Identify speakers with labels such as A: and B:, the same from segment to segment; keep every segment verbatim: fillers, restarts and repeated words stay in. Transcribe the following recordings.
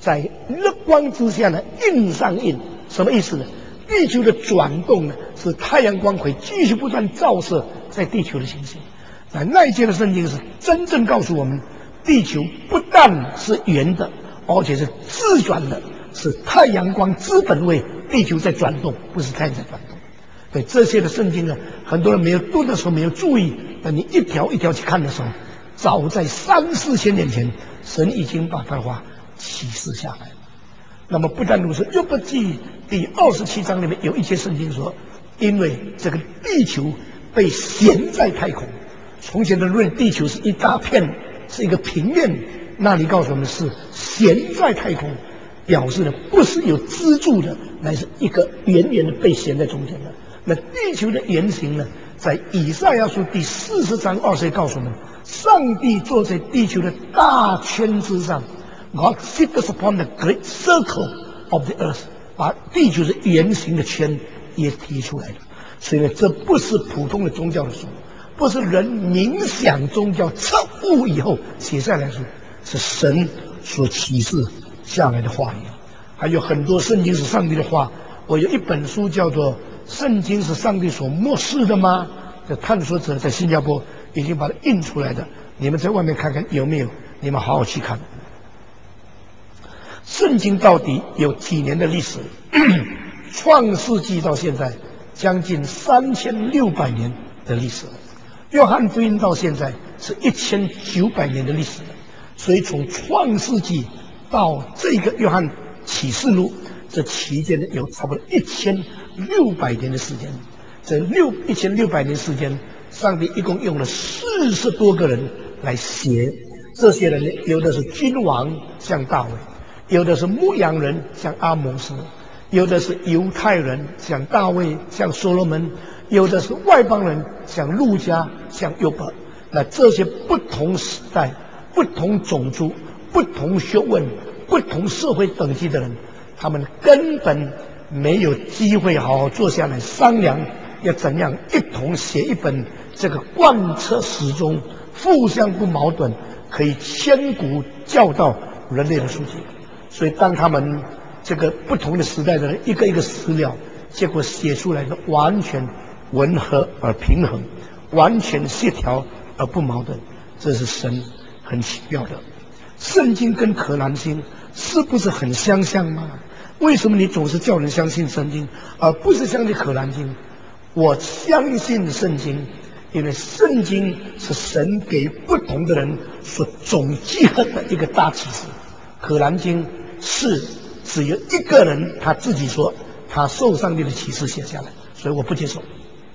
A: 在日光之下呢印上印，什么意思呢？地球的转动呢，是太阳光会继续不断照射在地球的行星。在那一届的圣经是真正告诉我们，地球不但是圆的，而且是自转的，是太阳光资本位地球在转动，不是太阳在转动。对这些的圣经呢，很多人没有读的时候没有注意，那你一条一条去看的时候，早在三四千年前，神已经把他的话启示下来了。那么不但如此，约伯记第二十七章里面有一节圣经说，因为这个地球被悬在太空。从前的论地球是一大片，是一个平面，那里告诉我们是悬在太空，表示的不是有支柱的，乃是一个圆圆的被悬在中间的。那地球的原型呢，在以赛亚书第四十章二节告诉我们，上帝坐在地球的大圈之上， God sits upon the great circle of the earth， 把地球的圆形的圈也提出来了。所以呢，这不是普通的宗教的书，不是人冥想宗教彻悟以后写下来的书，是神所启示下来的话语。还有很多圣经是上帝的话。我有一本书叫做《圣经是上帝所默示的吗》，这探索者在新加坡已经把它印出来的，你们在外面看看有没有，你们好好去看。圣经到底有几年的历史？创世纪到现在将近三千六百年的历史了，约翰福音到现在是一千九百年的历史了。所以从创世纪到这个约翰启示录，这期间呢有差不多一千六百年的时间。这六一千六百年时间，上帝一共用了四十多个人来写。这些人呢，有的是君王，像大卫；有的是牧羊人，像阿摩斯；有的是犹太人，像大卫，像所罗门；有的是外邦人，像路加，像约伯。那这些不同时代、不同种族、不同学问、不同社会等级的人，他们根本没有机会好好坐下来商量，要怎样一同写一本这个贯彻始终、互相不矛盾、可以千古教导人类的书籍。所以当他们这个不同的时代的人一个一个史料，结果写出来的完全吻合而平衡，完全协调而不矛盾，这是神很奇妙的。圣经跟可兰经是不是很相像吗？为什么你总是叫人相信圣经，而不是相信可兰经？我相信圣经，因为圣经是神给不同的人所总集合的一个大启示。可兰经是只有一个人他自己说他受上帝的启示写下来，所以我不接受。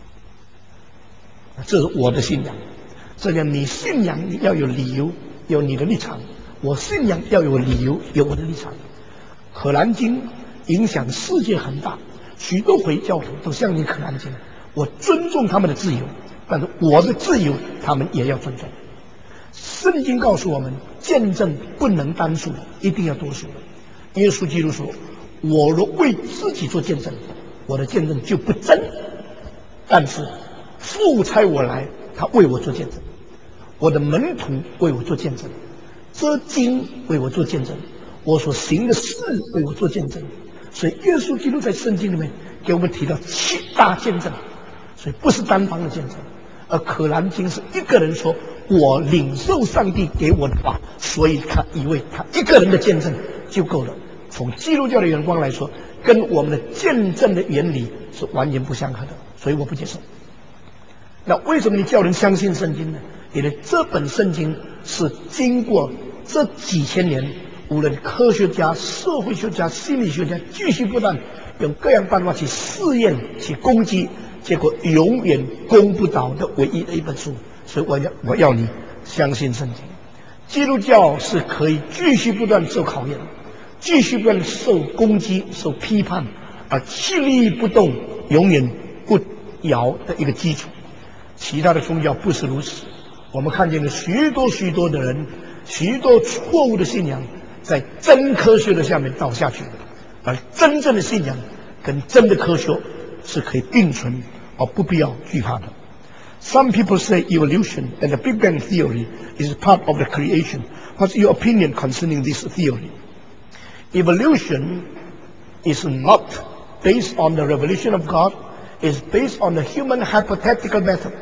A: 这是我的信仰。这样你信仰你要有理由，有你的立场。我信仰要有理由，有我的立场。可兰经影响世界很大，许多回教徒都相信可兰经，我尊重他们的自由，但是我的自由他们也要尊重。圣经告诉我们，见证不能单数，一定要多数。耶稣基督说，我若为自己做见证，我的见证就不真，但是父差我来，他为我做见证，我的门徒为我做见证，这经为我做见证，我所行的事为我做见证。所以耶稣基督在圣经里面给我们提到七大见证，所以不是单方的见证。而可兰经是一个人说，我领受上帝给我的话，所以他以为他一个人的见证就够了。从基督教的眼光来说，跟我们的见证的原理是完全不相合的，所以我不接受。那为什么你叫人相信圣经呢？因为这本圣经是经过这几千年，无论科学家、社会学家、心理学家继续不断用各样办法去试验、去攻击，结果永远攻不倒的唯一的一本书。所以我要我要你相信圣经。基督教是可以继续不断受考验，继续不断受攻击、受批判，而屹立不动、永远不摇的一个基础。其他的宗教不是如此。我们看见了许多许多的人，许多错误的信仰在真科学的下面倒下去的，而真正的信仰跟真的科学是可以并存，而不必要惧怕的。Some people say evolution and the Big Bang theory is part of the creation. What's your opinion concerning this theory? Evolution is not based on the revelation of God, it's based on the human hypothetical method.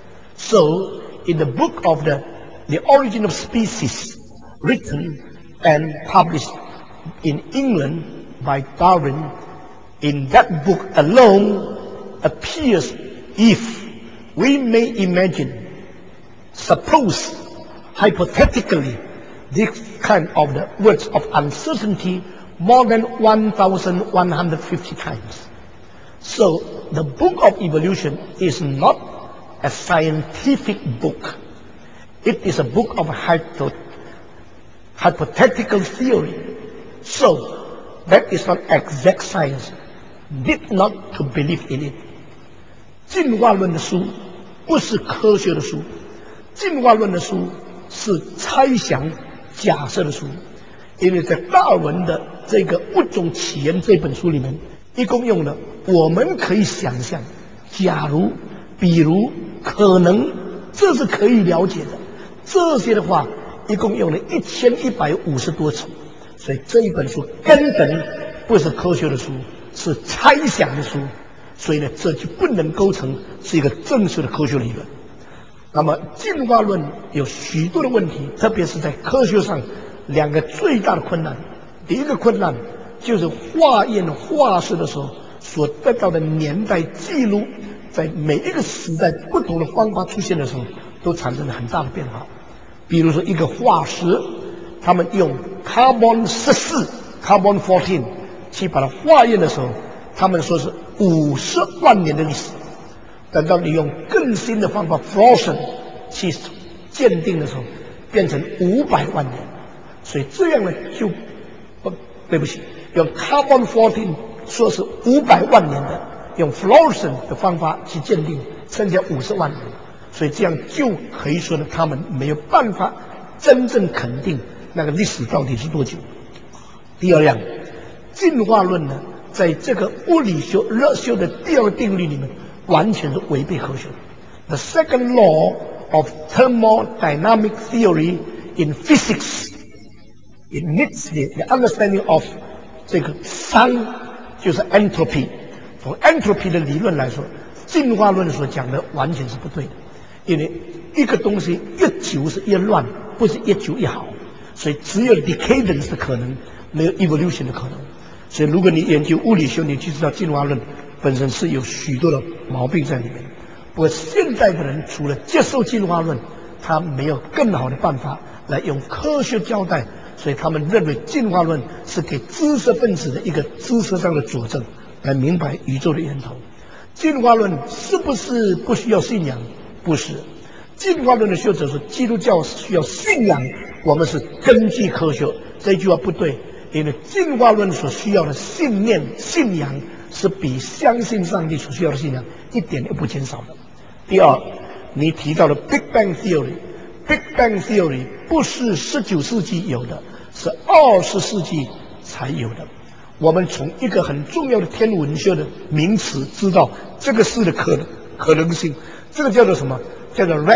A: So, in the book of the, the Origin of Species, written and published in England by Darwin, in that book alone appears, if we may imagine, suppose, hypothetically, this kind of the words of uncertainty more than one thousand one hundred fifty times. So the book of evolution is not a scientific book. It is a book of hypo hypothetical theory. So that is not exact science. Need not to believe in it. 进化论的书不是科学的书，进化论的书是猜想假设的书。因为在达尔文的这个物种起源这本书里面，一共用了我们可以想象，假如，比如，可能，这是可以了解的，这些的话一共用了一千一百五十多次。所以这一本书根本不是科学的书，是猜想的书，所以呢，这就不能构成是一个正式的科学理论。那么进化论有许多的问题，特别是在科学上两个最大的困难。第一个困难就是化验化石的时候所得到的年代记录，在每一个时代不同的方法出现的时候，都产生了很大的变化。比如说一个化石，他们用 carbon 十四 carbon 十四去把它化验的时候，他们说是五十万年的历史。等到你用更新的方法 fluorescence 去鉴定的时候，变成五百万年。所以这样呢，就不对不起，用 carbon 十四说是五百万年的，用 fluorescence 的方法去鉴定，剩下五十万年。所以这样就可以说呢，他们没有办法真正肯定那个历史到底是多久。第二样，进化论呢，在这个物理学热修的第二个定律里面，完全是违背科学的。The second law of thermodynamic theory in physics, it needs the, the understanding of 这个熵就是 entropy。从 entropy 的理论来说，进化论所讲的完全是不对的。因为一个东西越久是越乱，不是越久越好，所以只有 decadence 的可能，没有 evolution 的可能。所以如果你研究物理学，你就知道进化论本身是有许多的毛病在里面。不过现在的人除了接受进化论，他没有更好的办法来用科学交代，所以他们认为进化论是给知识分子的一个知识上的佐证，来明白宇宙的源头。进化论是不是不需要信仰？不是。进化论的学者说，基督教需要信仰，我们是根据科学。这句话不对，因为进化论所需要的信念、信仰是比相信上帝所需要的信仰一点也不减少的。第二，你提到的 Big Bang Theory，Big Bang Theory 不是十九世纪有的，是二十世纪才有的。我们从一个很重要的天文学的名词知道这个事的可能可能性，这个叫做什么？叫做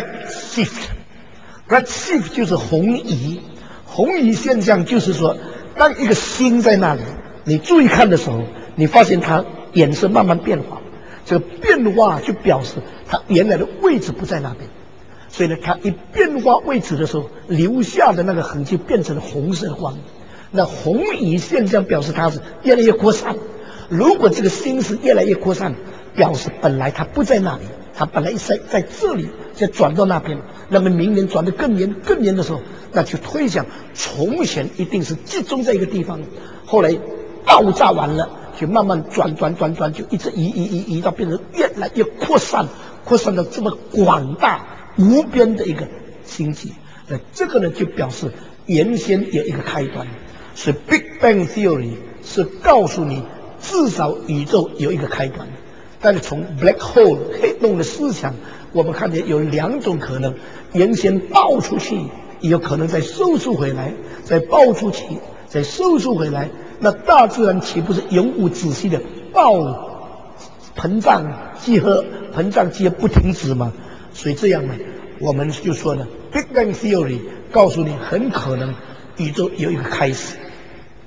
A: redshift。redshift 就是红移。红移现象就是说，当一个星在那里，你注意看的时候，你发现它颜色慢慢变化，这个变化就表示它原来的位置不在那边。所以呢，它一变化位置的时候，留下的那个痕迹变成了红色的光。那红移现象表示它是越来越扩散。如果这个星是越来越扩散，表示本来它不在那里，它本来在在这里，再转到那边，那么明年转得更远更远的时候，那就推想从前一定是集中在一个地方，后来爆炸完了，就慢慢转转转转，就一直移移移移到变成越来越扩散，扩散到这么广大无边的一个星际。那这个呢，就表示原先有一个开端。所以 Big Bang Theory 是告诉你，至少宇宙有一个开端。但是从 Black Hole 黑洞的思想，我们看见有两种可能：原先爆出去，也有可能再收束回来；再爆出去，再收束回来。那大自然岂不是永无止息的爆、膨胀、集合、膨胀、集合不停止吗？所以这样呢，我们就说呢 ，Big Bang Theory 告诉你，很可能宇宙有一个开始。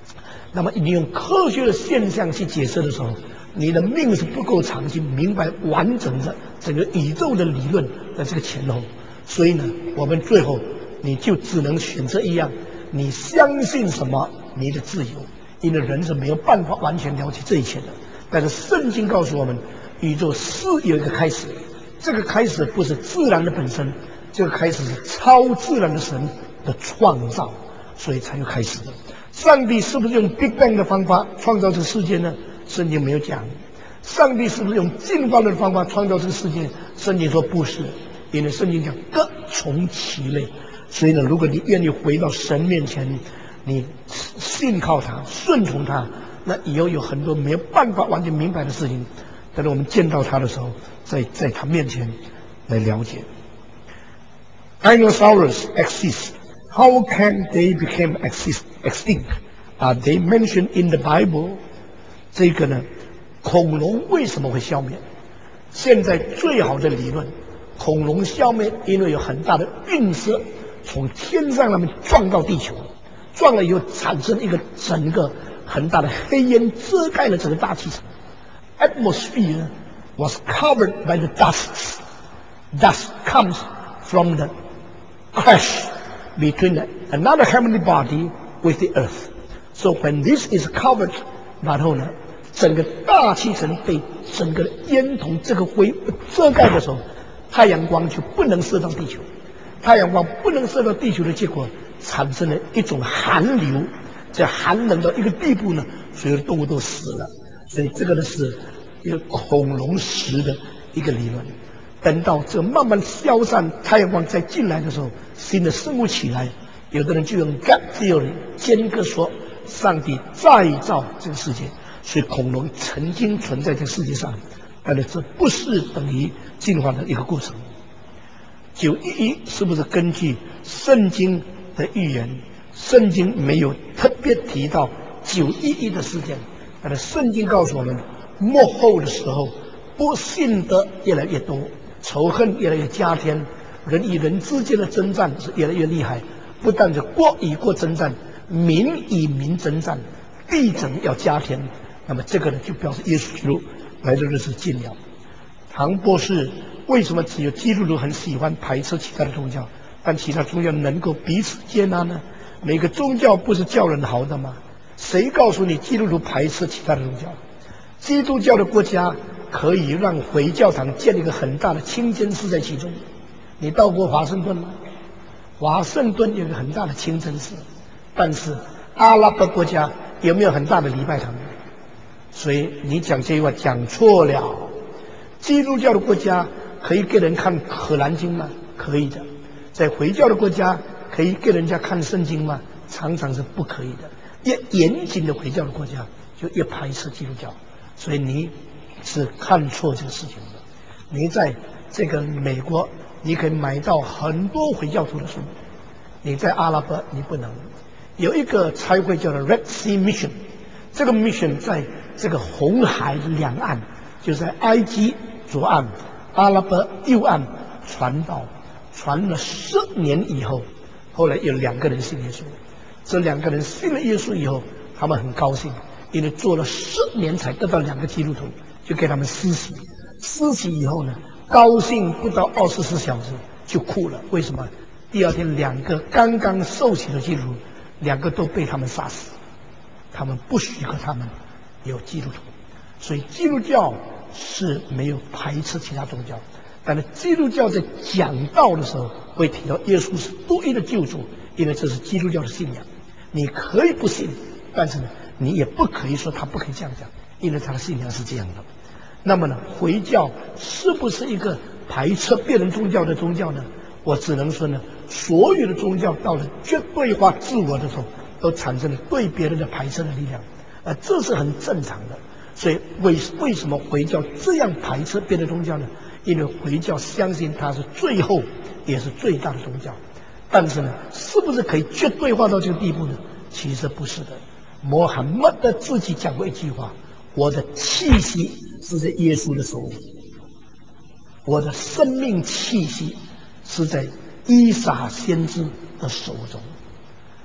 A: 那么你用科学的现象去解释的时候，你的命是不够长去明白完整的整个宇宙的理论的这个前后。所以呢，我们最后你就只能选择一样，你相信什么，你的自由，因为人是没有办法完全了解这一切的。但是圣经告诉我们，宇宙是有一个开始，这个开始不是自然的本身，这个开始是超自然的神的创造，所以才有开始的。上帝是不是用 Big Bang 的方法创造这个世界呢？圣经没有讲。上帝是不是用进化论的方法创造这个世界？圣经说不是，因为圣经讲各从其类。所以呢，如果你愿意回到神面前，你信靠他，顺从他，那以后有很多没有办法完全明白的事情，但是我们见到他的时候，在在他面前来了解。Dinosaurs exist. How can they become exist, extinct? Are they mentioned in the Bible? 这个呢，恐龙为什么会消灭？现在最好的理论，恐龙消灭因为有很大的陨石从天上那边撞到地球，撞了以后产生一个整个很大的黑烟遮盖了整个大气层。Atmosphere was covered by the dust. Dust comes from the crash between another heavenly body with the earth. So when this is covered, 然后呢，整个大气层被整个烟筒这个灰遮盖的时候，太阳光就不能射到地球。太阳光不能射到地球的结果，产生了一种寒流，这寒冷到一个地步呢，所有的动物都死了。所以这个呢是一个恐龙石的一个理论。等到这慢慢消散，太阳光再进来的时候，新的生物起来，有的人就用 God theory 间隔说，上帝再造这个世界，所以恐龙曾经存在这个世界上，但是这不是等于进化的一个过程。九一一是不是根据圣经的预言？圣经没有特别提到九一一的事件，但是圣经告诉我们，末后的时候，不信的越来越多，仇恨越来越加添，人与人之间的征战是越来越厉害。不但是国与国征战，民与民征战，地震要加添。那么这个呢，就表示耶稣基督来的日子近了。唐博士为什么只有基督徒很喜欢排斥其他的宗教，但其他宗教能够彼此接纳呢？每个宗教不是叫人好的吗？谁告诉你基督徒排斥其他的宗教？基督教的国家可以让回教堂建一个很大的清真寺在其中。你到过华盛顿吗？华盛顿有一个很大的清真寺，但是阿拉伯国家有没有很大的礼拜堂？所以你讲这句话讲错了。基督教的国家可以给人看《可兰经》吗？可以的。在回教的国家可以给人家看圣经吗？常常是不可以的。越严谨的回教的国家就越排斥基督教，所以你是看错这个事情的。你在这个美国，你可以买到很多回教徒的书，你在阿拉伯你不能。有一个差会叫做 Red Sea Mission， 这个 mission 在这个红海两岸，就在埃及左岸、阿拉伯右岸传道，传了十年以后，后来有两个人信耶稣。这两个人信了耶稣以后，他们很高兴，因为做了十年才得到两个基督徒，就给他们施洗。施洗以后呢，高兴不到二十四小时就哭了。为什么？第二天两个刚刚受洗的基督徒，两个都被他们杀死，他们不许可他们有基督徒。所以基督教是没有排斥其他宗教，但是基督教在讲道的时候会提到耶稣是独一的救主，因为这是基督教的信仰。你可以不信，但是呢，你也不可以说他不可以这样讲，因为他的信仰是这样的。那么呢，回教是不是一个排斥别人宗教的宗教呢？我只能说呢，所有的宗教到了绝对化自我的时候，都产生了对别人的排斥的力量，呃，这是很正常的。所以为为什么回教这样排斥别的宗教呢？因为回教相信它是最后也是最大的宗教。但是呢，是不是可以绝对化到这个地步呢？其实不是的。穆罕默德自己讲过一句话：我的气息是在耶稣的手里，我的生命气息是在伊撒先知的手中。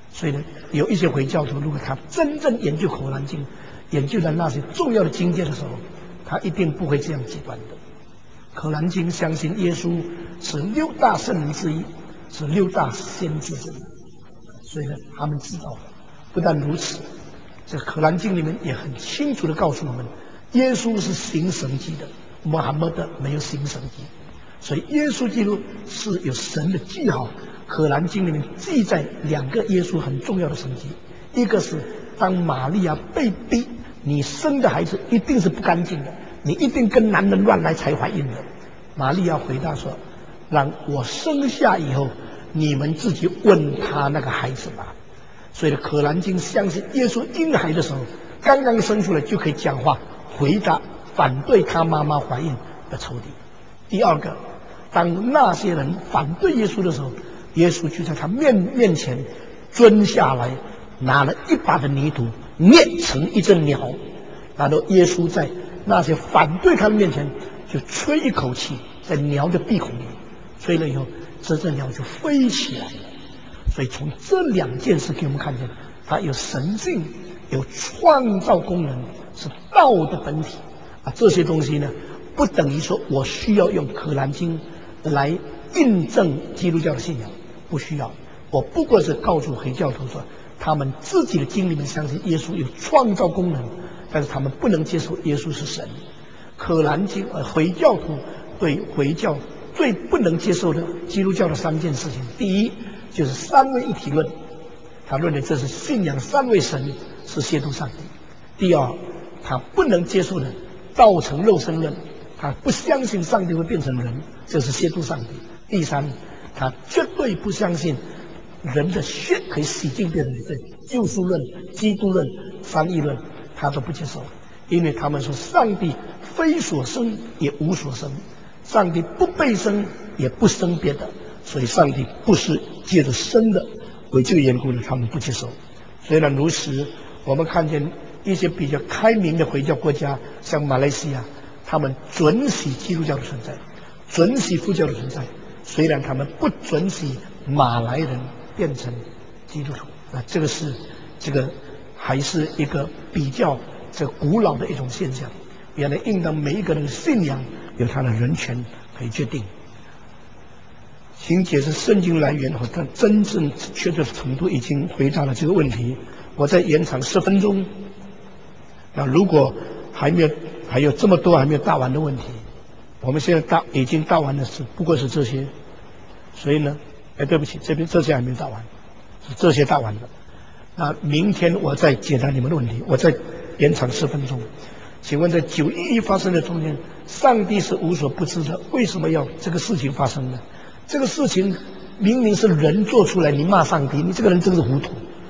A: 所以呢，有一些回教徒，如果他真正研究《可兰经》，研究了那些重要的经节的时候，他一定不会这样极端的。《可兰经》相信耶稣是六大圣人之一，是六大先知之一，所以呢，他们知道。不但如此，这《可兰经》里面也很清楚地告诉我们，耶稣是行神迹的，穆罕默德没有行神迹，所以耶稣基督是有神的记号。《可兰经》里面记载两个耶稣很重要的神迹，一个是当玛利亚被逼，你生的孩子一定是不干净的，你一定跟男人乱来才怀孕的。玛利亚回答说：“让我生下以后，你们自己问他那个孩子吧。”所以《可兰经》相信耶稣婴孩的时候，刚刚生出来就可以讲话，回答反对他妈妈怀孕的仇敌。第二个，当那些人反对耶稣的时候，耶稣就在他面面前蹲下来，拿了一把的泥土捏成一只鸟，然后耶稣在那些反对他的面前就吹一口气，在鸟的鼻孔里吹了以后，这只鸟就飞起来了。所以从这两件事给我们看见，它有神性，有创造功能，是道的本体啊。这些东西呢，不等于说我需要用《可兰经》来印证基督教的信仰，不需要。我不过是告诉回教徒说，他们自己的经里面相信耶稣有创造功能，但是他们不能接受耶稣是神。可兰经呃，回教徒对回教最不能接受的基督教的三件事情，第一就是三位一体论，他认为这是信仰三位神是亵渎上帝。第二，他不能接受的道成肉身论，他不相信上帝会变成人，这是亵渎上帝。第三，他绝对不相信人的血可以洗净别人的罪，救赎论、基督论、三义论他都不接受，因为他们说上帝非所生也无所生，上帝不被生也不生别的，所以上帝不是借着生的，为这个缘故呢，他们不接受。虽然如此，我们看见一些比较开明的回教国家，像马来西亚，他们准许基督教的存在，准许佛教的存在，虽然他们不准许马来人变成基督徒啊，这个是这个还是一个比较这古老的一种现象。原来应当每一个人的信仰有他的人权可以决定。请解释圣经来源和它真正确切的程度已经回答了这个问题。我再延长十分钟。那如果还没有还有这么多还没有答完的问题，我们现在答已经答完的是不过是这些，所以呢，哎，对不起，这边这些还没有答完，是这些答完的。那明天我再解答你们的问题，我再延长十分钟。请问在九一一发生的中间，上帝是无所不知的，为什么要这个事情发生呢？这个事情明明是人做出来，你骂上帝，你这个人真是糊涂。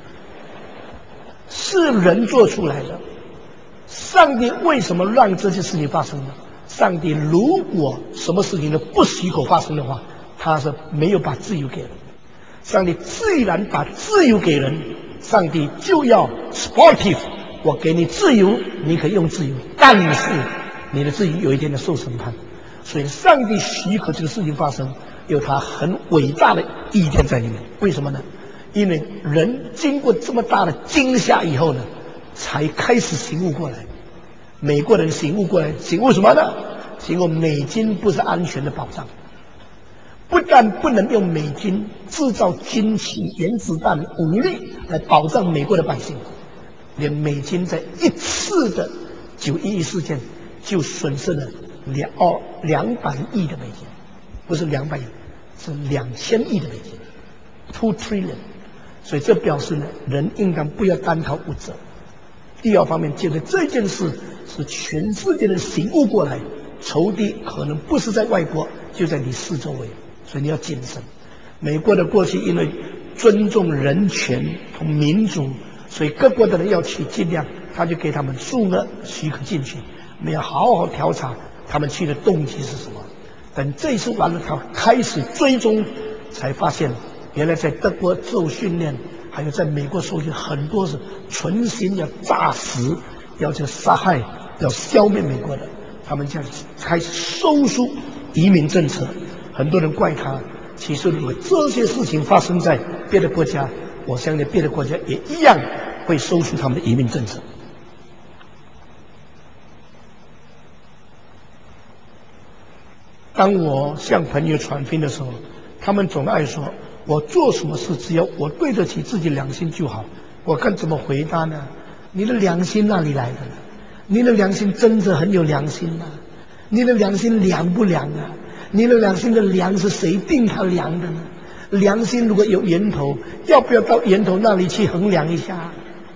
A: 是人做出来的，上帝为什么让这些事情发生呢？上帝如果什么事情都不许可发生的话，他是没有把自由给人。上帝既然把自由给人，上帝就要 sportive， 我给你自由，你可以用自由，但是你的自由有一天要受审判。所以上帝许可这个事情发生，有他很伟大的意见在里面。为什么呢？因为人经过这么大的惊吓以后呢，才开始醒悟过来。美国人醒悟过来，醒悟什么呢？醒悟美金不是安全的保障，不但不能用美金制造军器、原子弹、武力来保障美国的百姓，连美金在一次的九一一事件就损失了两哦两百亿的美金，不是两百亿，是两千亿的美金 ，two trillion。所以这表示呢，人应当不要单靠物质。第二方面，觉得这件事是全世界的醒悟过来，仇敌可能不是在外国，就在你四周围，所以你要谨慎。美国的过去因为尊重人权和民主，所以各国的人要去，尽量他就给他们数额许可进去，没有好好调查他们去的动机是什么。等这一次完了，他开始追踪，才发现原来在德国受训练，还有在美国受训，很多是存心要炸死，要这杀害，要消灭美国的。他们这样开始收缩移民政策，很多人怪他。其实如果这些事情发生在别的国家， 我相信别的国家也一样会收缩他们的移民政策。当我向朋友传福音的时候，他们总爱说我做什么事只要我对得起自己良心就好。我该怎么回答呢？你的良心哪里来的呢？你的良心真的很有良心吗？你的良心良不良啊？你的良心的良是谁定它良的呢？良心如果有源头，要不要到源头那里去衡量一下？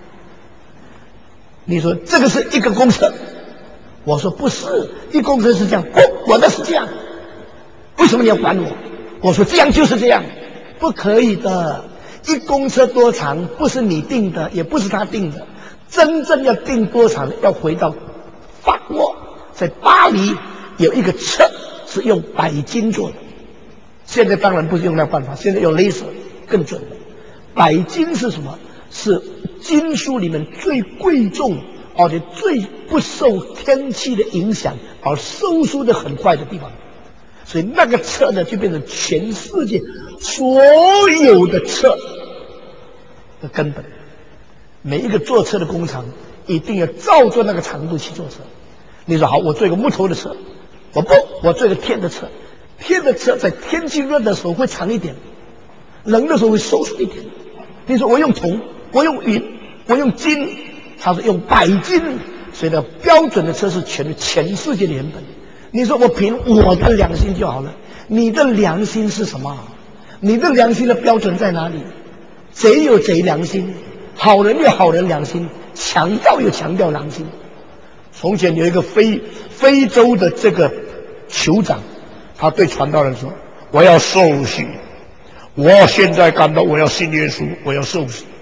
A: 你说这个是一个公车，我说不是，一公车是这样，哦，我的是这样，为什么你要管我？我说这样就是这样，不可以的。一公车多长不是你定的，也不是他定的，真正要定多长要回到法国，在巴黎有一个车是用白金做的，现在当然不是用那办法，现在用laser更准了。白金是什么？是金属里面最贵重而且最不受天气的影响而收缩的很快的地方，所以那个车呢就变成全世界所有的车的根本。每一个做车的工厂一定要照着那个长度去做车。你说好，我做一个木头的车，我不，我做一个铁的车。铁的车在天气热的时候会长一点，冷的时候会收缩一点。你说我用铜，我用银，我用金，他说用白金，所以呢，标准的车是全全世界的原本。你说我凭我的良心就好了，你的良心是什么？你的良心的标准在哪里？贼有贼良心，好人有好人良心，强盗有强盗良心。从前有一个非非洲的这个酋长，他对传道人说：“我要受洗，我现在感到我要信耶稣，我要受洗。”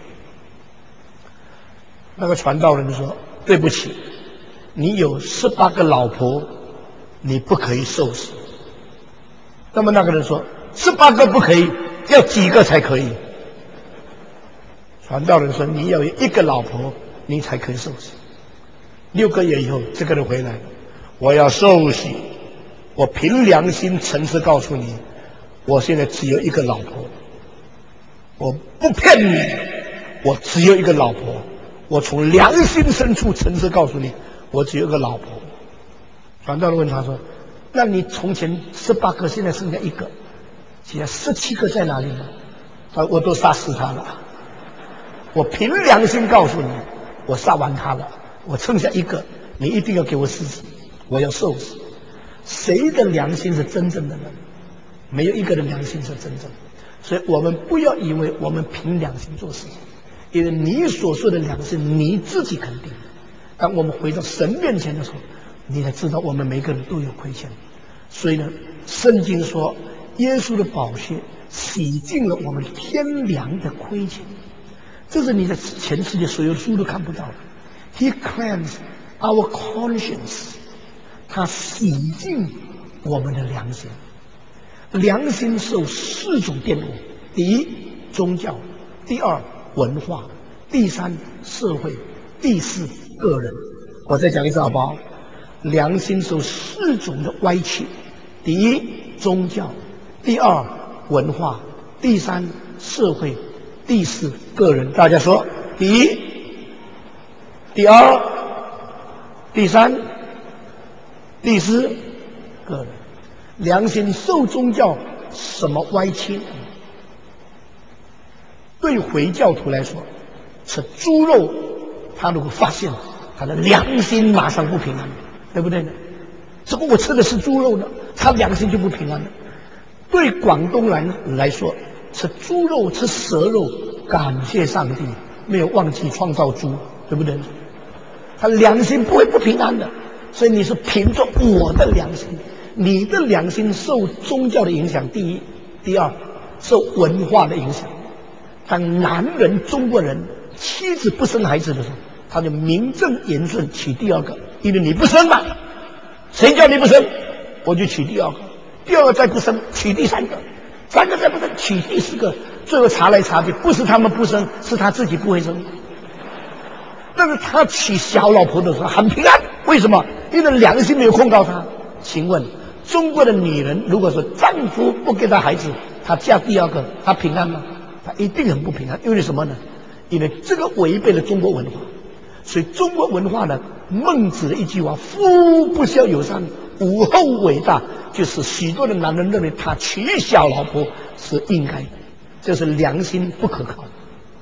A: 那个传道人说：“对不起，你有十八个老婆，你不可以受洗。”那么那个人说：“十八个不可以，要几个才可以？”传道人说：“你要有一个老婆，你才可以受洗。”六个月以后，这个人回来，我要受洗。我凭良心诚实告诉你，我现在只有一个老婆，我不骗你，我只有一个老婆。我从良心深处诚实告诉你，我只有一个老婆。传道人问他说：“那你从前十八个，现在剩下一个，现在十七个在哪里呢？”他说：“我都杀死他了。我凭良心告诉你，我杀完他了。我剩下一个，你一定要给我施洗，我要受死。”谁的良心是真正的呢？没有一个人良心是真正的。所以我们不要以为我们凭良心做事情，因为你所说的良心你自己肯定的。当我们回到神面前的时候，你才知道我们每个人都有亏欠。所以呢，圣经说耶稣的宝血洗净了我们天良的亏欠，这是你在全世界所有书都看不到的。He cleansed our conscience， 他洗净我们的良心。良心受四种玷污：第一，宗教；第二，文化；第三，社会；第四，个人。我再讲一次好不好？良心受四种的歪曲：第一，宗教；第二，文化；第三，社会；第四，个人。大家说，第一、第二、第三、第四，个人。良心受宗教什么歪曲？对回教徒来说，吃猪肉，他如果发现他的良心马上不平安，对不对呢？如果我吃的是猪肉呢，他良心就不平安了。对广东人来说，吃猪肉吃蛇肉，感谢上帝没有忘记创造猪，对不对？他良心不会不平安的。所以你是凭着我的良心，你的良心受宗教的影响，第一；第二，受文化的影响。当男人中国人妻子不生孩子的时候，他就名正言顺娶第二个，因为你不生嘛，谁叫你不生，我就娶第二个，第二个再不生，娶第三个，三个再不生，娶第四个，最后查来查去，不是他们不生，是他自己不会生。但是他娶小老婆的时候很平安，为什么？因为良心没有控告他。请问中国的女人如果说丈夫不给她孩子，她嫁第二个，她平安吗？ 他一定很不平安。因为什么呢？因为这个违背了中国文化。所以中国文化呢，孟子的一句话：“夫不孝有三，无后为大”，就是许多的男人认为他娶小老婆是应该，这是良心不可靠。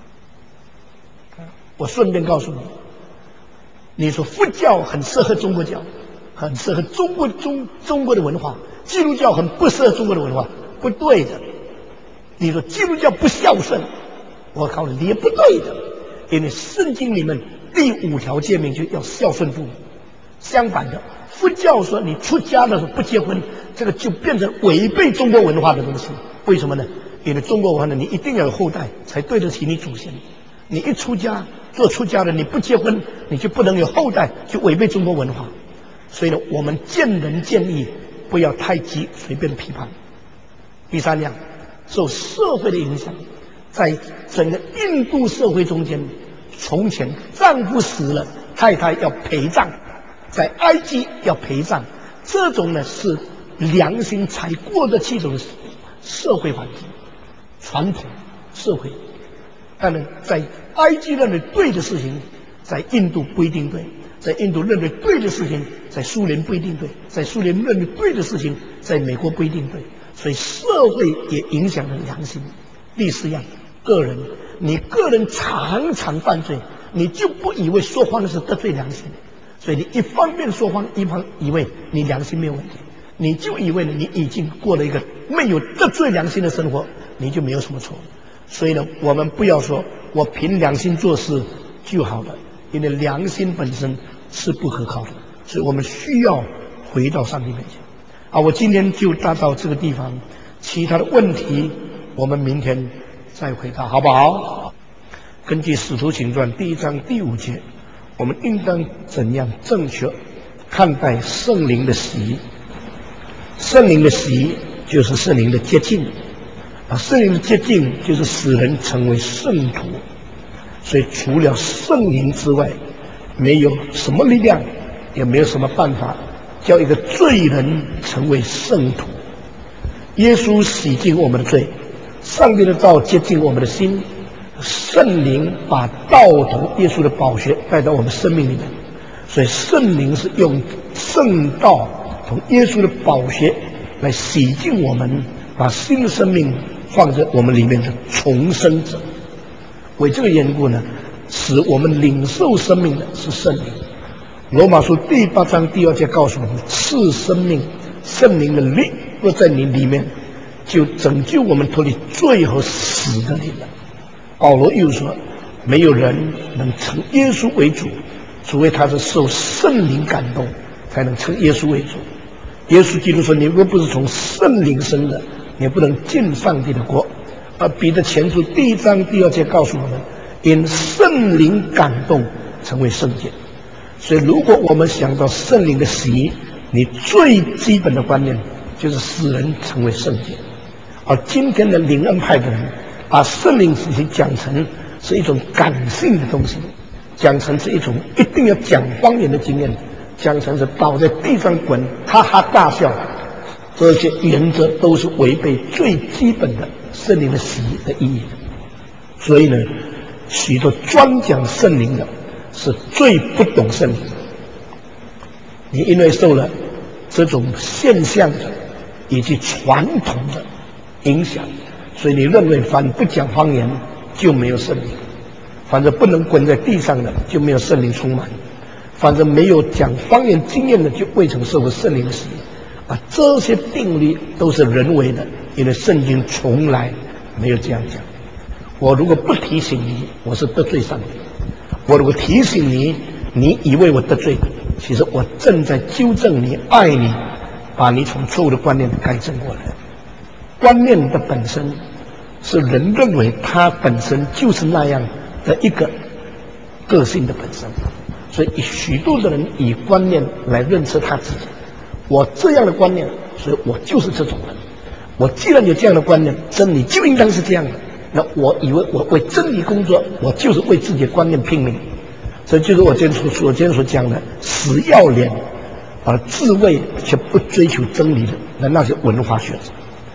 A: 我顺便告诉你，你说佛教很适合中国教，很适合中国中中国的文化，基督教很不适合中国的文化，不对的。你说基督教不孝顺，我告诉你也不对的，因为圣经里面第五条诫命就要孝顺父母。相反的，佛教说你出家的时候不结婚，这个就变成违背中国文化的东西。为什么呢？因为中国文化呢，你一定要有后代才对得起你祖先。你一出家做出家人，你不结婚，你就不能有后代，就违背中国文化。所以呢，我们见人见义，不要太急随便批判。第三样，受社会的影响，在整个印度社会中间，从前丈夫死了，太太要陪葬，在埃及要陪葬，这种呢是良心才过得去一种社会环境、传统社会。当然，在埃及认为对的事情，在印度不一定对；在印度认为对的事情，在苏联不一定对；在苏联认为对的事情，在美国不一定对。所以社会也影响了良心。第四样，个人，你个人常常犯罪，你就不以为说谎是得罪良心，所以你一方面说谎，一方以为你良心没有问题，你就以为呢你已经过了一个没有得罪良心的生活，你就没有什么错。所以呢，我们不要说我凭良心做事就好了，因为良心本身是不可靠的，所以我们需要回到上帝面前。啊，我今天就答到这个地方，其他的问题我们明天再回答，好不好？根据《使徒行传》第一章第五节，我们应当怎样正确看待圣灵的洗？圣灵的洗就是圣灵的洁净。啊，圣灵的洁净就是使人成为圣徒，所以除了圣灵之外，没有什么力量，也没有什么办法叫一个罪人成为圣徒。耶稣洗净我们的罪，上帝的道洁净我们的心，圣灵把道途耶稣的宝血带到我们生命里面，所以圣灵是用圣道同耶稣的宝血来洗净我们，把新的生命放在我们里面的重生者。为这个缘故呢，使我们领受生命的是圣灵。罗马书第八章第二节告诉我们，赐生命圣灵的力若在你里面，就拯救我们脱离罪和死的灵了。保罗又说，没有人能称耶稣为主，除非他是受圣灵感动才能称耶稣为主。耶稣基督说，你若不是从圣灵生的，你不能进上帝的国。而彼得前书第一章第二节告诉我们，因圣灵感动成为圣洁。所以如果我们想到圣灵的洗，你最基本的观念就是使人成为圣洁。而今天的灵恩派的人把圣灵洗讲成是一种感性的东西，讲成是一种一定要讲方言的经验，讲成是倒在地上滚哈哈大笑，这些原则都是违背最基本的圣灵的洗的意义。所以呢，许多专讲圣灵的是最不懂圣灵的。你因为受了这种现象的以及传统的影响，所以你认为凡不讲方言就没有圣灵，反正不能滚在地上的就没有圣灵充满，反正没有讲方言经验的就未曾受过圣灵的洗。啊，这些定律都是人为的，因为圣经从来没有这样讲。我如果不提醒你，我是得罪上帝；我如果提醒你，你以为我得罪，其实我正在纠正你，爱你，把你从错误的观念改正过来。观念的本身是人认为它本身就是那样的一个个性的本身，所以许多的人以观念来认识他自己。我这样的观念，所以我就是这种人。我既然有这样的观念，真理就应当是这样的。那我以为我为真理工作，我就是为自己的观念拼命。这就是我今天所所今天所讲的死要脸而自卫却不追求真理的那些文化学者。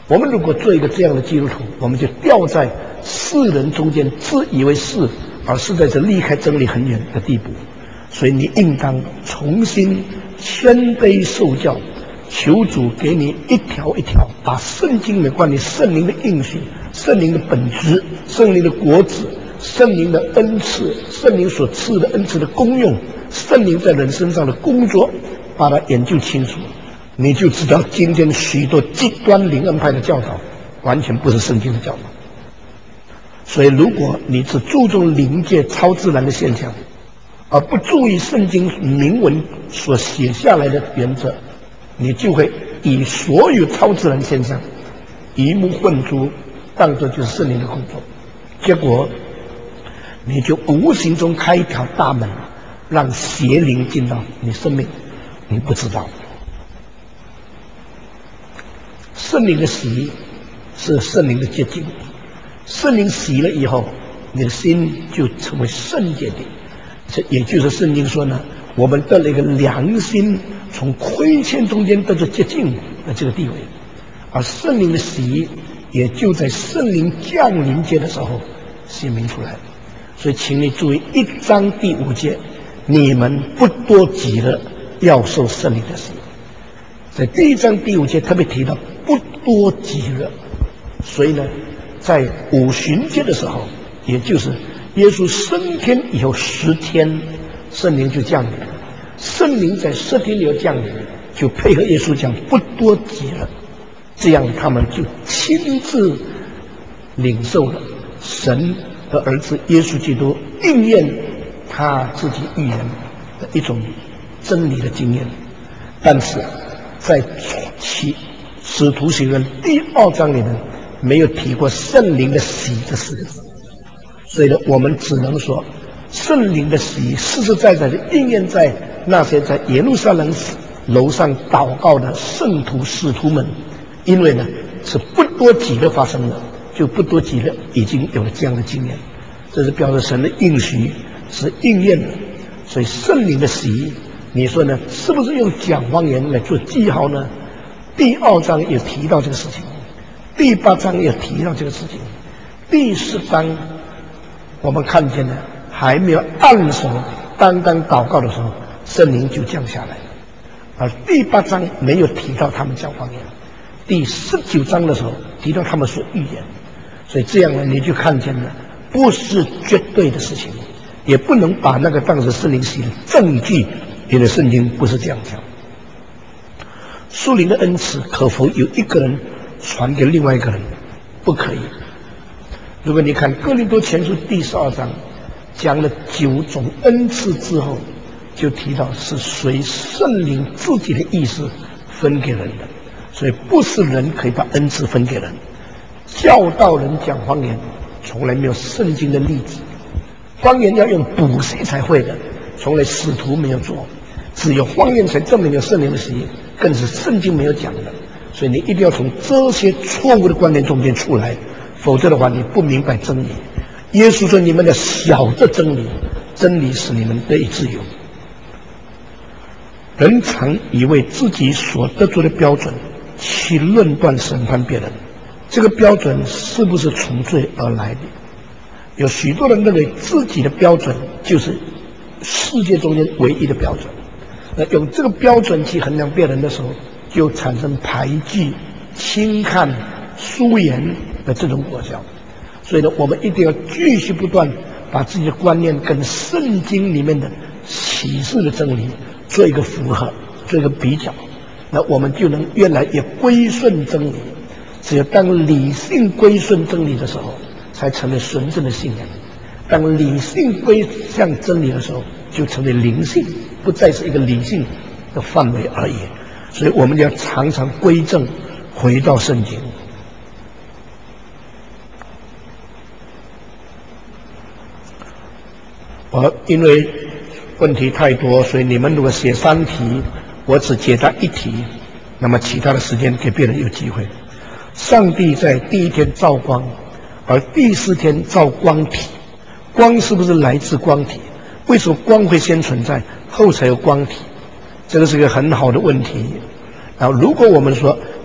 A: 我们如果做一个这样的基督徒，我们就掉在世人中间，自以为是，而是在这离开真理很远的地步。所以你应当重新谦卑受教，求主给你一条一条把圣经里关于圣灵的应许、圣灵的本质、圣灵的果子、圣灵的恩赐、圣灵所赐的恩赐的功用、圣灵在人身上的工作，把它研究清楚，你就知道今天许多极端灵恩派的教导完全不是圣经的教导。所以如果你只注重灵界超自然的现象，而不注意圣经明文所写下来的原则，你就会以所有超自然现象一目混珠，当作就是圣灵的工作，结果你就无形中开一条大门，让邪灵进到你生命，你不知道。圣灵的洗是圣灵的洁净，圣灵洗了以后，你的心就成为圣洁的。这也就是圣经说呢，我们得了一个良心，从亏欠中间得着洁净的这个地位。而圣灵的洗也就在圣灵降临节的时候显明出来。所以请你注意一章第五节，你们不多己的要受圣灵的洗。在第一章第五节特别提到不多己的，所以呢在五旬节的时候，也就是耶稣升天以后十天，圣灵就降临。圣灵在十天以后降临，就配合耶稣讲不多己了，这样他们就亲自领受了神的儿子耶稣基督应验他自己预言的一种真理的经验。但是在其使徒行传第二章里面没有提过圣灵的洗这四个字，所以呢，我们只能说圣灵的洗实实在在的应验在那些在耶路撒冷楼上祷告的圣徒使徒们，因为呢是不多己的发生的，就不多己的已经有了这样的经验，这是表示神的应许是应验的。所以圣灵的洗，你说呢，是不是用讲方言来做记号呢？第二章也提到这个事情，第八章也提到这个事情，第四章我们看见呢，还没有按手单单祷告的时候，圣灵就降下来了。而第八章没有提到他们讲方言，第十九章的时候提到他们所预言。所以这样呢，你就看见了，不是绝对的事情，也不能把那个当成圣灵洗的证据，因为圣经不是这样讲。属灵的恩赐可否有一个人传给另外一个人？不可以。如果你看哥林多前书第十二章讲了九种恩赐之后，就提到是随圣灵自己的意思分给人的，所以不是人可以把恩赐分给人。教导人讲方言从来没有圣经的例子，方言要用补习才会的，从来使徒没有做，只有方言才证明了圣灵的实验，更是圣经没有讲的。所以你一定要从这些错误的观念中间出来，否则的话你不明白真理。耶稣说你们要晓得真理，真理使你们得以自由。人常以为自己所得出的标准去论断审判别人，这个标准是不是从罪而来的？有许多人认为自己的标准就是世界中间唯一的标准，那用这个标准去衡量别人的时候，就产生排挤、轻看、疏远的这种果效。所以呢，我们一定要继续不断把自己的观念跟圣经里面的启示的真理做一个符合，做一个比较，那我们就能越来越归顺真理。只有当理性归顺真理的时候，才成为纯正的信仰。当理性归向真理的时候，就成为灵性，不再是一个理性的范围而已。所以我们要常常归正，回到圣经。我因为问题太多，所以你们如果写三题，我只解答一题，那么其他的时间给别人有机会。上帝在第一天造光，而第四天造光体。光是不是来自光体？为什么光会先存在，后才有光体？这个是一个很好的问题。然后如果我们说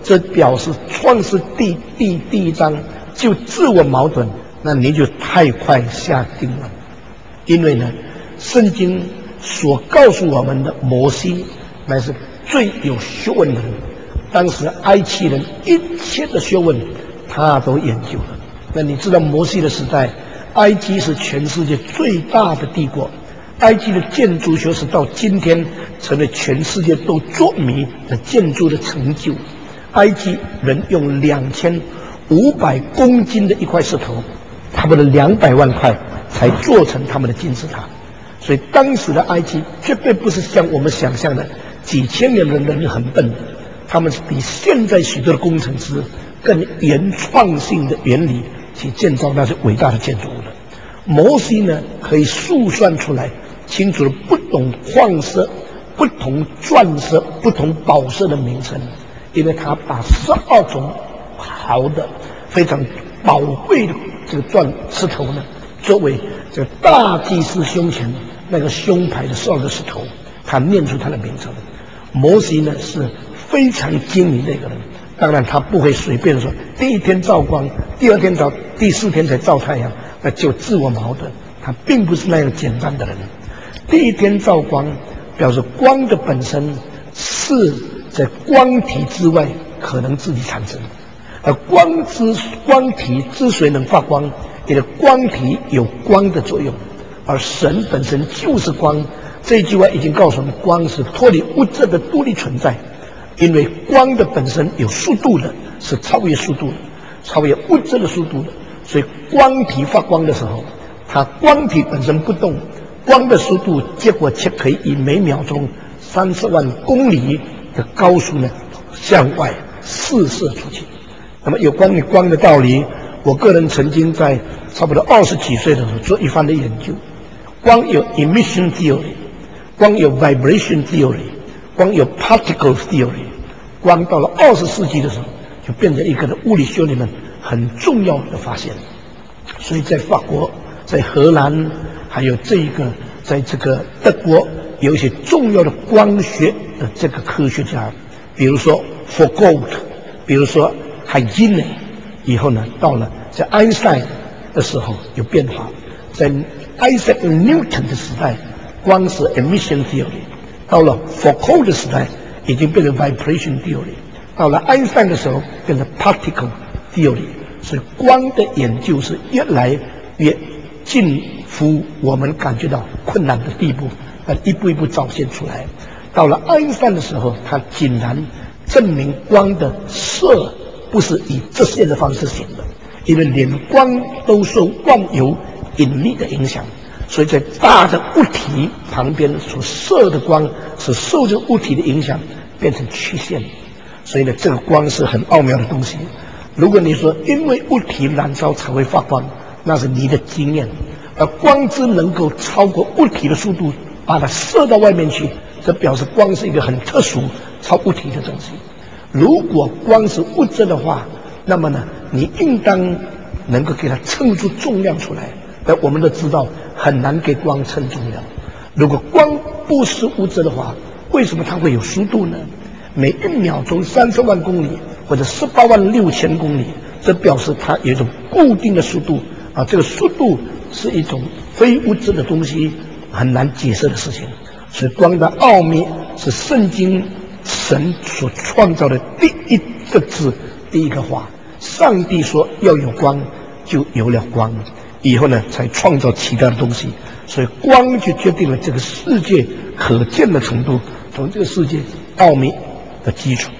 A: 这表示创世第第第一章就自我矛盾，那你就太快下定论。因为呢，圣经所告诉我们的摩西乃是最有学问的人，当时埃及人一切的学问他都研究了。那你知道摩西的时代，埃及是全世界最大的帝国，埃及的建筑学是到今天成为全世界都着迷的建筑的成就。埃及人用两千五百公斤的一块石头，差不多两百万块才做成他们的金字塔。所以当时的埃及绝对不是像我们想象的几千年的人很笨，他们是比现在许多的工程师更原创性的原理去建造那些伟大的建筑物的。摩西呢，可以速算出来清楚的不同矿石、不同钻石、不同宝石的名称，因为他把十二种好的、非常宝贵的这个钻石头呢，作为这个大祭司胸前那个胸牌的十二个石头，他念出他的名称。摩西呢是非常精明的一个人，当然他不会随便说第一天照光，第二天照，第四天才照太阳，那就自我矛盾。他并不是那样简单的人。第一天照光，表示光的本身是在光体之外可能自己产生的，而光之光体之所以能发光，因为光体有光的作用，而神本身就是光。这句话已经告诉我们，光是脱离物质的独立存在，因为光的本身有速度的，是超越速度的，超越物质的速度的。所以光体发光的时候，它光体本身不动，光的速度结果却可以以每秒钟三十万公里的高速呢向外四射出去。那么有关于光的道理，我个人曾经在差不多二十几岁的时候做一番的研究。光有 emission theory， 光有 vibration theory， 光有 particle theory。 光到了二十世纪的时候就变成一个物理学里面很重要的发现。所以在法国、在荷兰，还有这一个在这个德国，有一些重要的光学的这个科学家，比如说 Foucault， 比如说 Huygens。 以后呢，到了在爱因斯坦的时候有变化，在Isaac Newton 的时代，光是 emission theory； 到了 Foucault 的时代，已经变成 vibration theory； 到了爱因斯坦的时候，变成 particle theory。所以光的研究是越来越近乎我们感觉到困难的地步，但一步一步展现出来。到了爱因斯坦的时候，他竟然证明光的色不是以直线的方式行的，因为连光都受万有引力的影响，所以在大的物体旁边所射的光是受这个物体的影响变成曲线。所以呢，这个光是很奥妙的东西。如果你说因为物体燃烧才会发光，那是你的经验，而光之能够超过物体的速度把它射到外面去，这表示光是一个很特殊超物体的东西。如果光是物质的话，那么呢，你应当能够给它称出重量出来，但我们都知道很难给光称重量。如果光不是物质的话，为什么它会有速度呢？每一秒钟三十万公里或者十八万六千公里，这表示它有一种固定的速度啊，这个速度是一种非物质的东西，很难解释的事情。所以光的奥秘是圣经神所创造的第一个字，第一个话。上帝说要有光，就有了光，以后呢才创造其他的东西。所以光就决定了这个世界可见的程度，从这个世界奥秘的基础。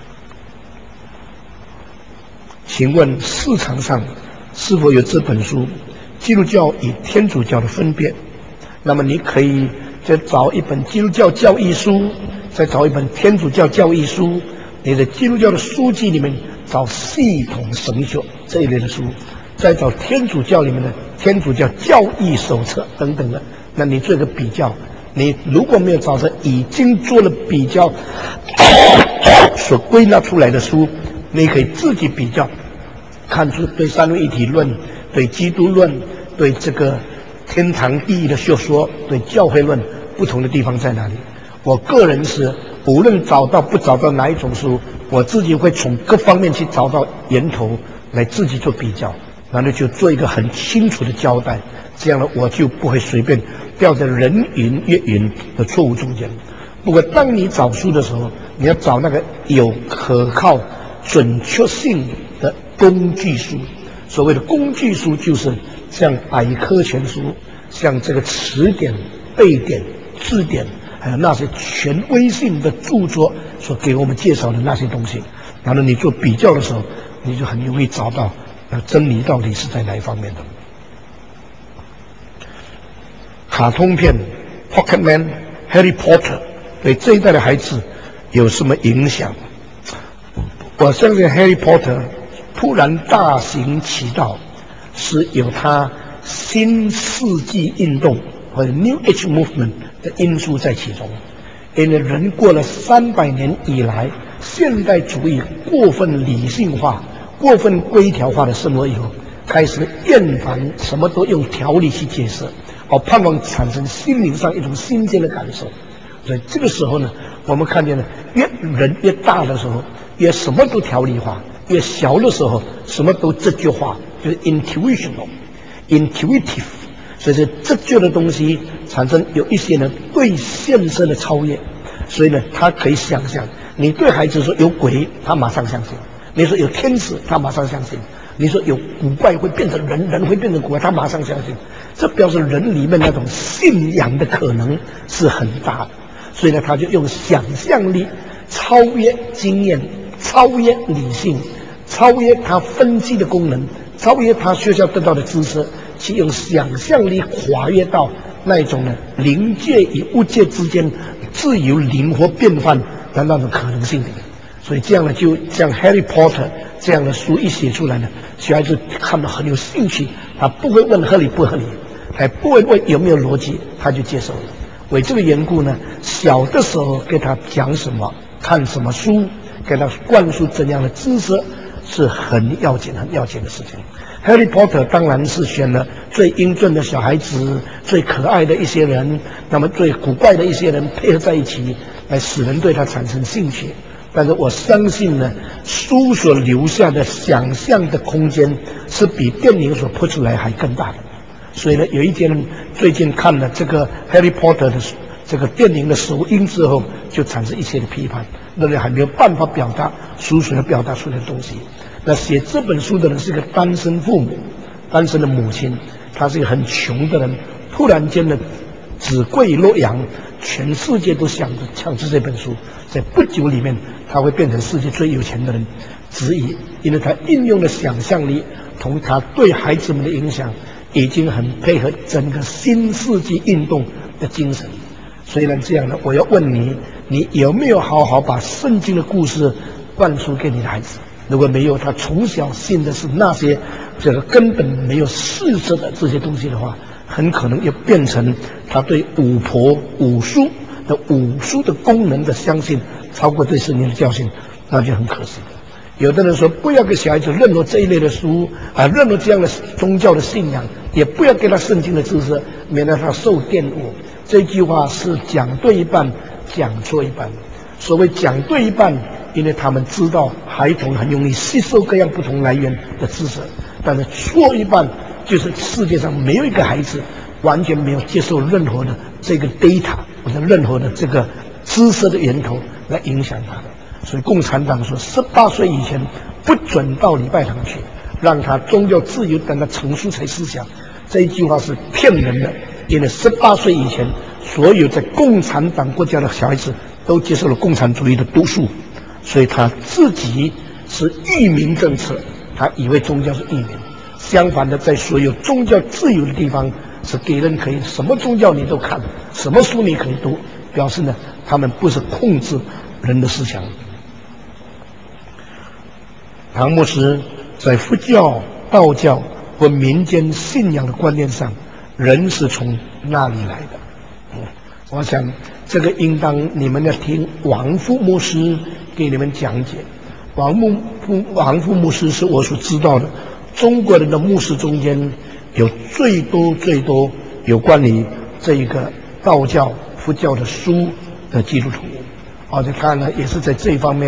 A: 请问市场上是否有这本书《基督教与天主教的分别》？那么你可以再找一本基督教教义书，再找一本天主教教义书，你在基督教的书籍里面找系统神学这一类的书，再找天主教里面的天主教教义手册等等的，那你做一个比较。你如果没有找着已经做了比较所归纳出来的书，你可以自己比较，看出对三位一体论、对基督论、对这个天堂地狱的学说、对教会论不同的地方在哪里。我个人是无论找到不找到哪一种书， 我自己会从各方面去找到源头来自己做比较，然后就做一个很清楚的交代，这样呢我就不会随便掉在人云亦云的错误中间。不过当你找书的时候，你要找那个有可靠准确性的工具书。所谓的工具书就是像百科全书，像这个词典、背典、字典，还有那些权威性的著作所给我们介绍的那些东西。然后你做比较的时候，你就很容易找到呃真理到底是在哪一方面的。卡通片 Pokémon、Harry Potter 对这一代的孩子有什么影响？我相信 Harry Potter 突然大行其道，是有它新世纪运动或者 New Age Movement 的因素在其中。因为人过了三百年以来，现代主义过分理性化、过分规条化的生活以后，开始厌烦什么都用条理去解释，而盼望产生心灵上一种新鲜的感受。所以这个时候呢，我们看见呢，越人越大的时候，越什么都条理化；越小的时候，什么都直觉化，就是 intuitional、intuitive。所以这直觉的东西产生有一些呢对现实的超越，所以呢，他可以想象。你对孩子说有鬼，他马上相信；你说有天使，他马上相信；你说有古怪会变成人，人会变成古怪，他马上相信。这表示人里面那种信仰的可能是很大的。所以呢，他就用想象力超越经验，超越理性，超越他分析的功能，超越他学校得到的知识，去用想象力跨越到那一种呢灵界与物界之间自由灵活变换的那种可能性里面。所以这样呢，就像 Harry Potter 这样的书一写出来呢，小孩子看得很有兴趣，他不会问合理不合理，还不会问有没有逻辑，他就接受了。为这个缘故呢，小的时候给他讲什么、看什么书，给他灌输怎样的知识，是很要紧、很要紧的事情。Harry Potter 当然是选了最英俊的小孩子、最可爱的一些人，那么最古怪的一些人配合在一起，来使人对他产生兴趣。但是我相信呢，书所留下的想象的空间是比电影所拍出来还更大的。所以呢，有一天最近看了这个 Harry Potter 的这个电影的首映之后，就产生一些的批判，认为还没有办法表达书所要表达出来的东西。那写这本书的人是个单身父母，单身的母亲，她是一个很穷的人，突然间的子贵洛阳，全世界都想着抢着这本书，在不久里面他会变成世界最有钱的人之一，因为他运用的想象力同他对孩子们的影响已经很配合整个新世纪运动的精神。虽然这样呢，我要问你，你有没有好好把圣经的故事灌输给你的孩子？如果没有，他从小信的是那些这个根本没有事实的这些东西的话，很可能又变成他对巫婆、巫术的巫术的功能的相信超过对圣经的教训，那就很可惜。有的人说，不要给小孩子任何这一类的书啊，任何这样的宗教的信仰，也不要给他圣经的知识，免得他受玷污。这句话是讲对一半，讲错一半。所谓讲对一半，因为他们知道孩童很容易吸收各样不同来源的知识，但是错一半就是世界上没有一个孩子完全没有接受任何的这个 data 或者任何的这个知识的源头来影响他的。所以共产党说十八岁以前不准到礼拜堂去，让他宗教自由，等他成熟才思想。这一句话是骗人的，因为十八岁以前所有在共产党国家的小孩子都接受了共产主义的毒素，所以他自己是愚民政策，他以为宗教是愚民。相反的，在所有宗教自由的地方，是给人可以什么宗教你都看，什么书你可以读，表示呢他们不是控制人的思想。唐牧师在佛教、道教和民间信仰的观念上，人是从哪里来的？嗯，我想这个应当你们要听王富牧师给你们讲解。王牧王富牧师是我所知道的中国人的牧师中间有最多最多有关于这一个道教、佛教的书的基督徒，而且他呢也是在这一方面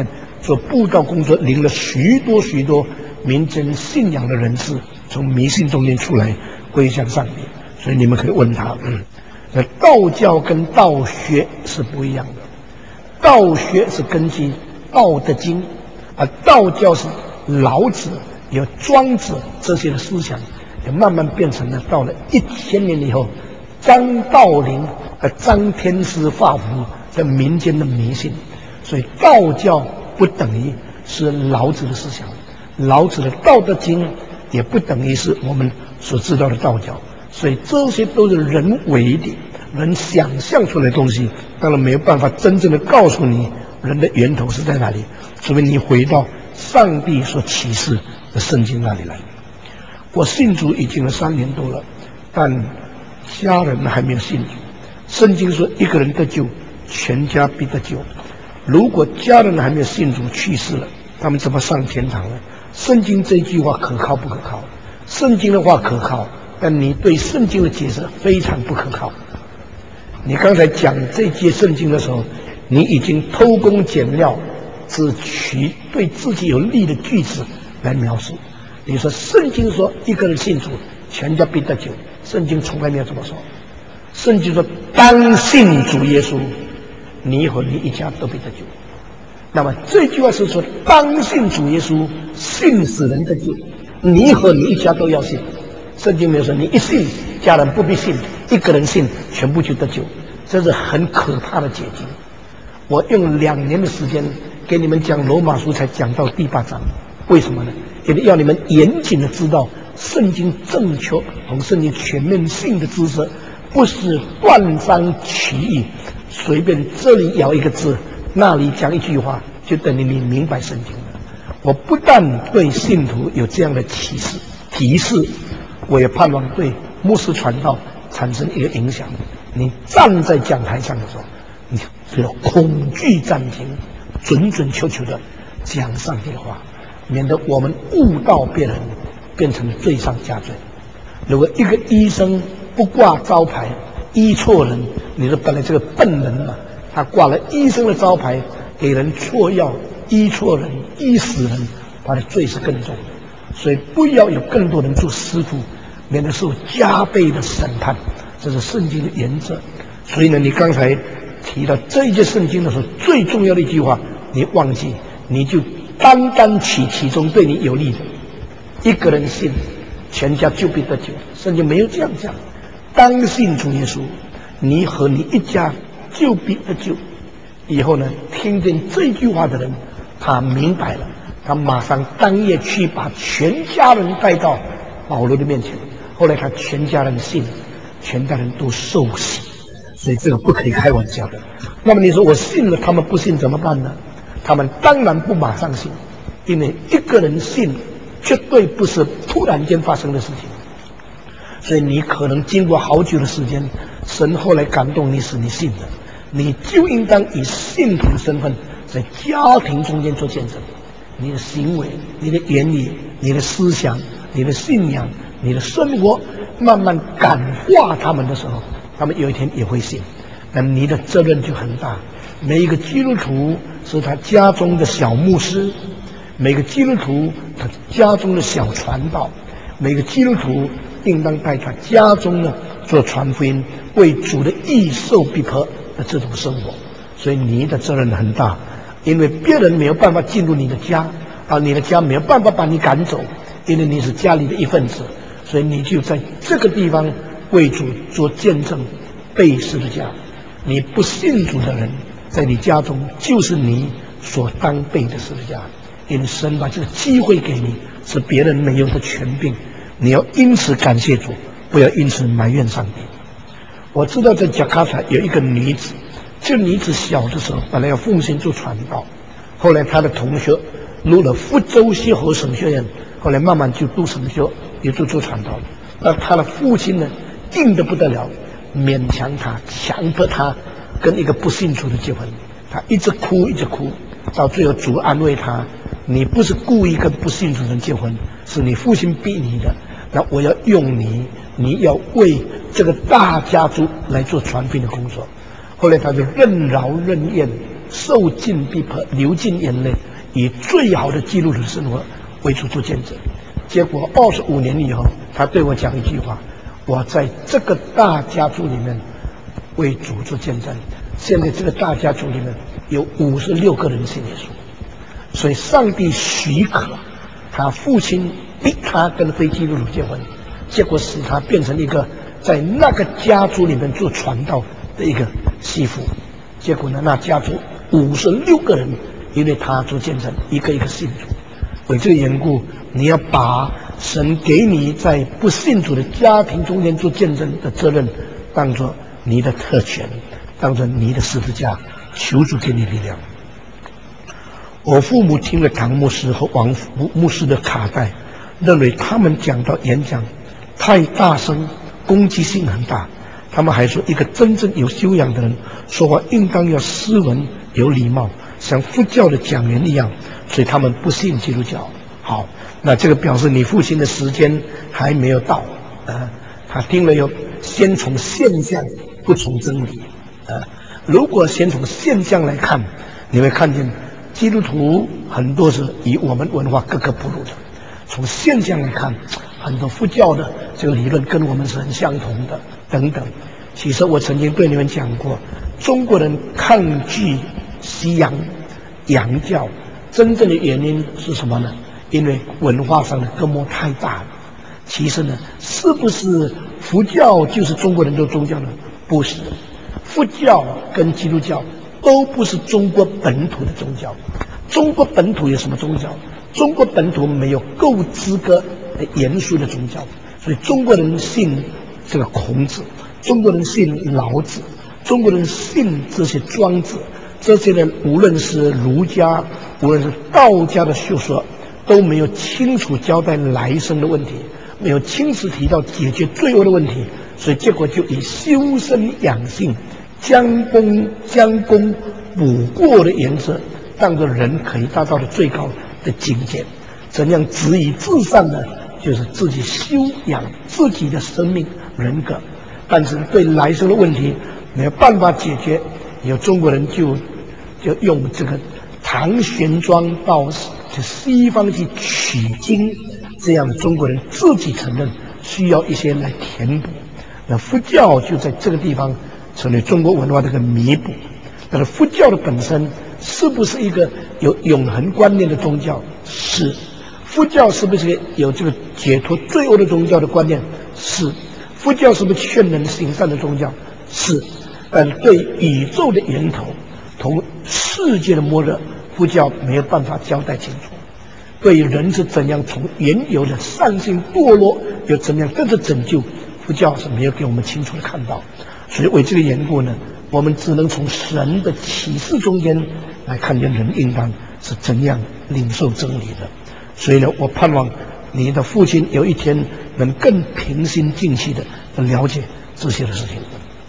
A: 做布道工作，领了许多许多民间信仰的人士从迷信中间出来归向上帝。所以你们可以问他，嗯，那道教跟道学是不一样的。道学是根据《道德经》，而道教是老子有庄子这些的思想，也慢慢变成了到了一千年以后，张道陵和张天师画符在民间的迷信。所以道教不等于是老子的思想，老子的《道德经》也不等于是我们所知道的道教。所以这些都是人为的、人想象出来的东西，当然没有办法真正的告诉你人的源头是在哪里，除非你回到上帝所启示的圣经那里来。我信主已经有三年多了，但家人还没有信主。圣经说一个人得救，全家必得救。如果家人还没有信主去世了，他们怎么上天堂呢？圣经这句话可靠不可靠？圣经的话可靠，但你对圣经的解释非常不可靠。你刚才讲这节圣经的时候，你已经偷工减料，只取对自己有利的句子来描述。你说圣经说一个人信主，全家必得救，圣经从来没有这么说。圣经说当信主耶稣，你和你一家都必得救。那么这句话是说当信主耶稣，信使人得救，你和你一家都要信。圣经没有说你一信家人不必信，一个人信全部就得救，这是很可怕的解经。我用两年的时间给你们讲罗马书，才讲到第八章。为什么呢？因为要你们严谨的知道圣经正确同圣经全面性的知识，不是断章取义，随便这里咬一个字，那里讲一句话，就等于你明白圣经了。我不但对信徒有这样的启示提示，我也盼望对牧师传道产生一个影响。你站在讲台上的时候，你只有恐惧战兢，准准确确的讲上帝的话，免得我们误导别人，变成了罪上加罪。如果一个医生不挂招牌，医错人，你说本来这个笨人嘛，他挂了医生的招牌，给人错药，医错人，医死人，他的罪是更重的。所以不要有更多人做师傅，免得受加倍的审判，这是圣经的原则。所以呢，你刚才提到这一节圣经的时候，最重要的一句话你忘记，你就单单取其中对你有利的。一个人信，全家就必得救。圣经没有这样讲，当信主耶稣，你和你一家就必得救。以后呢，听见这句话的人，他明白了，他马上当夜去把全家人带到保罗的面前。后来他全家人信，全家人都受洗。所以这个不可以开玩笑的。那么你说我信了，他们不信怎么办呢？他们当然不马上信，因为一个人信绝对不是突然间发生的事情。所以你可能经过好久的时间，神后来感动你，使你信的，你就应当以信徒的身份在家庭中间做见证。你的行为、你的言语、你的思想、你的信仰、你的生活，慢慢感化他们的时候，他们有一天也会信。那你的责任就很大。每一个基督徒是他家中的小牧师，每个基督徒他家中的小传道，每个基督徒应当在他家中呢做传福音，为主的义受逼迫的这种生活。所以你的责任很大，因为别人没有办法进入你的家，而你的家没有办法把你赶走，因为你是家里的一份子。所以你就在这个地方为主做见证，背十字架。你不信主的人，在你家中就是你所当背的十字架，因为神把这个机会给你，是别人没有的权柄。你要因此感谢主，不要因此埋怨上帝。我知道在加卡塔有一个女子，这女子小的时候本来要奉献做传道，后来她的同学入了福州协和神学院，后来慢慢就读神学，也就做传道了。那她的父亲呢，硬得不得了，勉强她，强迫她跟一个不信主的结婚。她一直哭一直哭，到最后主安慰她，你不是故意跟不信主的人结婚，是你父亲逼你的，那我要用你，你要为这个大家族来做传福音的工作。后来他就任劳任怨，受尽逼迫，流尽眼泪， 以最好的基督徒生活为主做见证。结果二十五年以后，他对我讲一句话：我在这个大家族里面为主做见证。现在这个大家族里面有五十六个人信耶稣，所以上帝许可他父亲逼他跟非基督徒结婚，结果使他变成一个在那个家族里面做传道的一个媳妇。结果呢，那家族五十六个人因为他做见证，一个一个信主。为这个缘故，你要把神给你在不信主的家庭中间做见证的责任当作你的特权，当作你的十字架，求主给你力量。我父母听了唐牧师和王牧师的卡带，认为他们讲到演讲太大声，攻击性很大。他们还说，一个真正有修养的人说话应当要斯文有礼貌，像佛教的讲员一样，所以他们不信基督教。好，那这个表示你父亲的时间还没有到，呃，他听了要先从现象，不从真理。呃，如果先从现象来看，你会看见基督徒很多是以我们文化格格不入的。从现象来看，很多佛教的这个理论跟我们是很相同的等等。其实我曾经对你们讲过，中国人抗拒西洋洋教真正的原因是什么呢？因为文化上的隔膜太大了。其实呢，是不是佛教就是中国人的宗教呢？不是，佛教跟基督教都不是中国本土的宗教。中国本土有什么宗教？中国本土没有够资格严肃的宗教，所以中国人信这个孔子，中国人信老子，中国人信这些庄子，这些人无论是儒家，无论是道家的学说，都没有清楚交代来生的问题，没有清楚提到解决罪恶的问题，所以结果就以修身养性、将功将功补过的原则，当作人可以达到的最高的境界。怎样止以至善呢？就是自己修养自己的生命人格，但是对来生的问题没有办法解决，有中国人就就用这个唐玄奘到西方去取经，这样的中国人自己承认需要一些人来填补。那佛教就在这个地方成为中国文化的一个弥补。但是佛教的本身是不是一个有永恒观念的宗教？是。佛教是不是有这个解脱罪恶的宗教的观念？是。佛教是不是劝人行善的宗教？是。但对宇宙的源头同世界的末日，佛教没有办法交代清楚。对于人是怎样从原有的善性堕落，又怎么样得到拯救，佛教是没有给我们清楚的看到。所以为这个缘故呢，我们只能从神的启示中间来看见人应当是怎样领受真理的。所以呢，我盼望你的父亲有一天能更平心静气的了解这些的事情。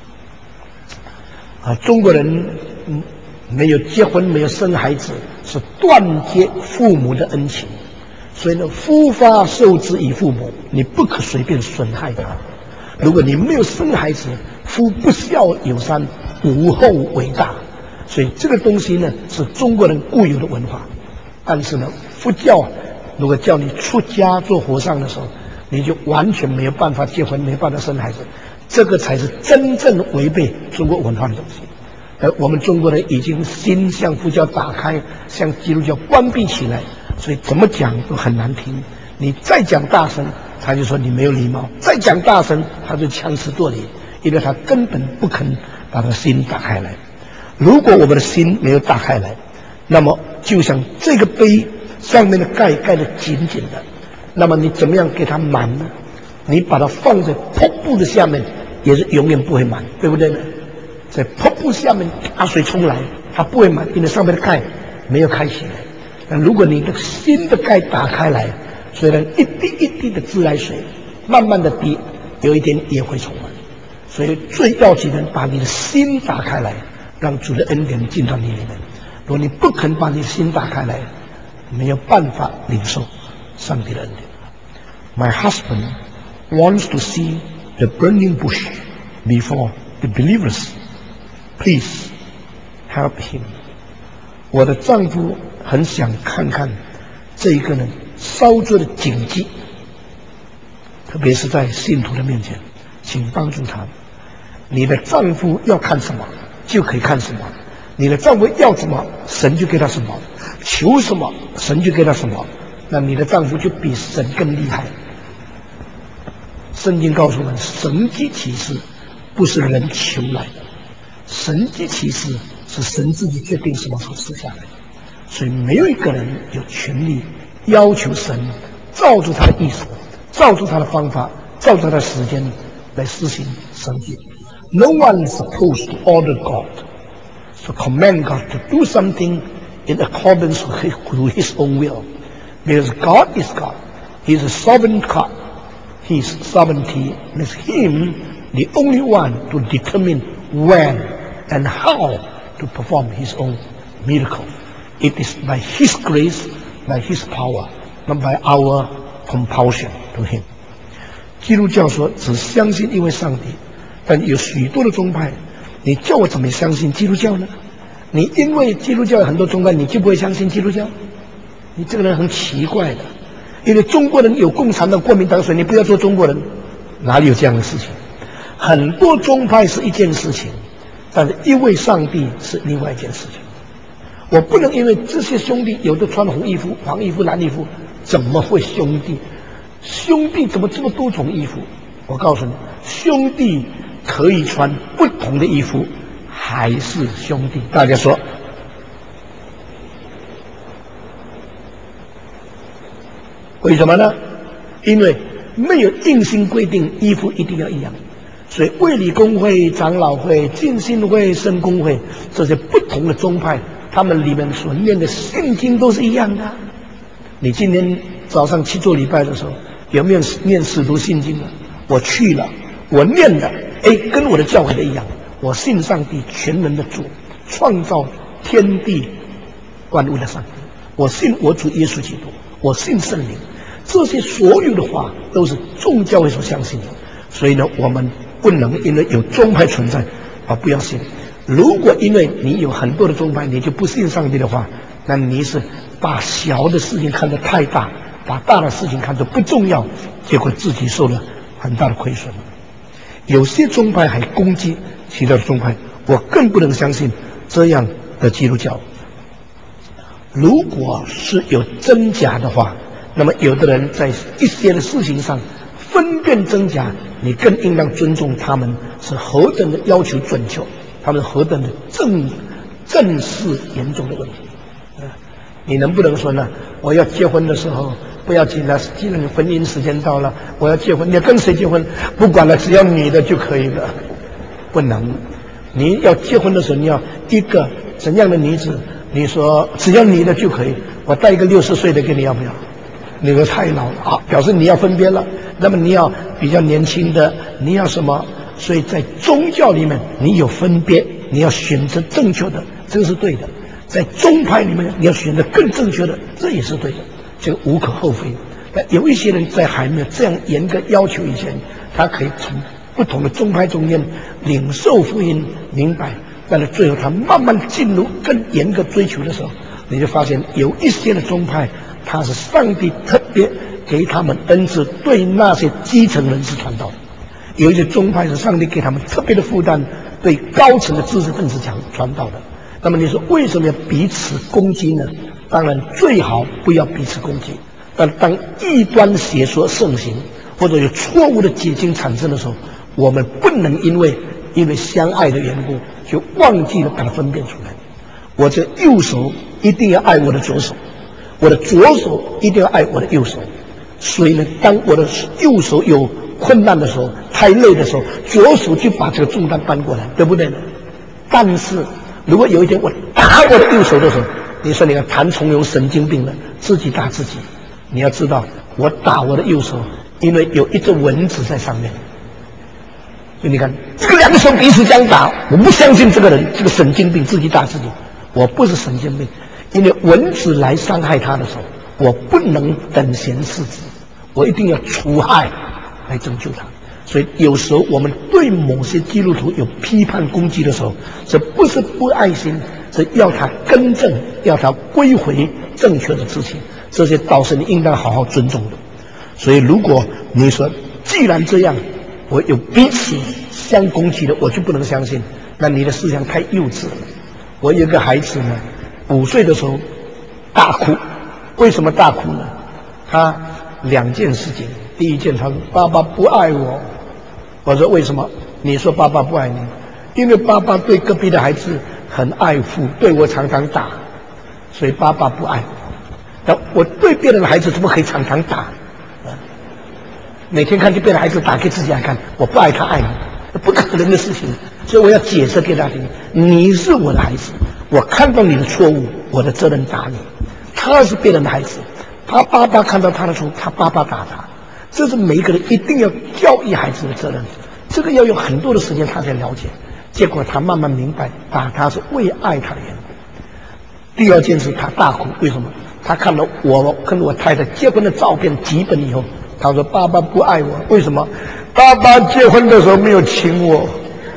A: 啊，中国人嗯没有结婚，没有生孩子，是断绝父母的恩情。所以呢，夫发受之以父母，你不可随便损害他。如果你没有生孩子，夫不孝有三，无后为大。所以这个东西呢，是中国人固有的文化。但是呢，佛教如果叫你出家做和尚的时候，你就完全没有办法结婚，没办法生孩子，这个才是真正违背中国文化的东西。而我们中国人已经心向佛教打开，向基督教关闭起来，所以怎么讲都很难听。你再讲大声，他就说你没有礼貌；再讲大声，他就强词夺理，因为他根本不肯把他的心打开来。如果我们的心没有打开来，那么就像这个杯上面的盖盖得紧紧的，那么你怎么样给它满呢？你把它放在瀑布的下面，也是永远不会满，对不对呢？在瀑布下面大水冲来，它不会满，因为上面的盖没有开起来。那如果你的心的盖打开来，虽然一滴一滴的自来水慢慢的滴，有一天也会充满。所以最要紧的，把你的心打开来，让主的恩典进到你里面。如果你不肯把你的心打开来，没有办法领受上帝的恩典。My husband wants to see the burning bush before the believers. Please help him. 我的丈夫很想看看这一个人稍作的谨记，特别是在信徒的面前，请帮助他。你的丈夫要看什么，就可以看什么；你的丈夫要什么，神就给他什么；求什么，神就给他什么。那你的丈夫就比神更厉害。圣经告诉我们，神迹奇事不是人求来的，神迹奇事是神自己决定什么时候施下来的。所以没有一个人有权利要求神照着他的意思，照着他的方法，照着他的时间来施行神迹。No one is supposed to order God, to command God to do something in accordance with his, with his own will. Because God is God. He is a sovereign God. His sovereignty makes him the only one to determine when and how to perform his own miracle. It is by his grace, by his power, not by our compulsion to him. 基督教说只相信一位上帝，但有许多的宗派，你叫我怎么相信基督教呢？你因为基督教有很多宗派，你就不会相信基督教？你这个人很奇怪的。因为中国人有共产党、国民党，所以你不要做中国人，哪里有这样的事情？很多宗派是一件事情，但是一位上帝是另外一件事情。我不能因为这些兄弟有的穿红衣服、黄衣服、蓝衣服，怎么会兄弟？兄弟怎么这么多种衣服？我告诉你，兄弟可以穿不同的衣服，还是兄弟。大家说？为什么呢？因为没有硬性规定衣服一定要一样，所以卫理公会、长老会、浸信会、圣公会这些不同的宗派，他们里面所念的圣经都是一样的。你今天早上去做礼拜的时候，有没有念使徒信经啊？我去了，我念的，哎，跟我的教会的一样。我信上帝全能的主，创造天地万物的上帝。我信我主耶稣基督，我信圣灵。这些所有的话都是众教会所相信的，所以呢，我们不能因为有宗派存在而不要信。如果因为你有很多的宗派，你就不信上帝的话，那你是把小的事情看得太大，把大的事情看得不重要，结果自己受了很大的亏损。有些宗派还攻击其他的宗派，我更不能相信这样的基督教。如果是有真假的话，那么有的人在一些的事情上分辨真假，你更应当尊重他们是何等的要求准确，他们何等的正正视严重的问题。呃、你能不能说呢？我要结婚的时候不要紧了，既然婚姻时间到了，我要结婚，你要跟谁结婚？不管了，只要女的就可以了。不能，你要结婚的时候，你要一个怎样的女子？你说只要女的就可以，我带一个六十岁的给你，要不要？那个太老了啊，表示你要分别了。那么你要比较年轻的，你要什么？所以在宗教里面，你有分别，你要选择正确的，这个是对的。在宗派里面，你要选择更正确的，这也是对的，这个无可厚非。但有一些人在还没有这样严格要求以前，他可以从不同的宗派中间领受福音，明白。但是最后他慢慢进入更严格追求的时候，你就发现有一些的宗派，他是上帝特别给他们恩赐，对那些基层人士传道；有一些宗派是上帝给他们特别的负担，对高层的知识分子讲传道的。那么你说为什么要彼此攻击呢？当然最好不要彼此攻击，但当异端邪说盛行，或者有错误的解经产生的时候，我们不能因为因为相爱的缘故就忘记了把它分辨出来。我这右手一定要爱我的左手，我的左手一定要爱我的右手。所以呢，当我的右手有困难的时候，太累的时候，左手就把这个重担搬过来，对不对呢？但是如果有一天我打我的右手的时候，你说你看谭崇荣神经病了，自己打自己。你要知道，我打我的右手，因为有一只蚊子在上面。所以你看，这个两个手彼此相打，我不相信这个人这个神经病自己打自己。我不是神经病，因为蚊子来伤害他的时候，我不能等闲视之，我一定要除害来拯救他。所以有时候我们对某些基督徒有批判攻击的时候，这不是不爱心， 这要他更正，要他归回正确的知情，这些倒是你应当好好尊重的。所以如果你说既然这样，我有彼此相攻击的，我就不能相信，那你的思想太幼稚了。我有个孩子呢，五岁的时候大哭，为什么大哭呢？他两件事情，第一件他说爸爸不爱我，我说为什么？你说爸爸不爱你，因为爸爸对隔壁的孩子很爱护，对我常常打，所以爸爸不爱我。那我对别人的孩子怎么可以常常打？每天看见别的孩子打给自己来看，我不爱他爱你，不可能的事情。所以我要解释给他听，你是我的孩子，我看到你的错误，我的责任打你。他是别人的孩子，他爸爸看到他的错误，他爸爸打他。这是每一个人一定要教育孩子的责任，这个要用很多的时间他才了解。结果他慢慢明白，打他是为爱他的缘故。第二件事，他大哭，为什么？他看到我跟我太太结婚的照片几本以后，他说爸爸不爱我，为什么？爸爸结婚的时候没有请我。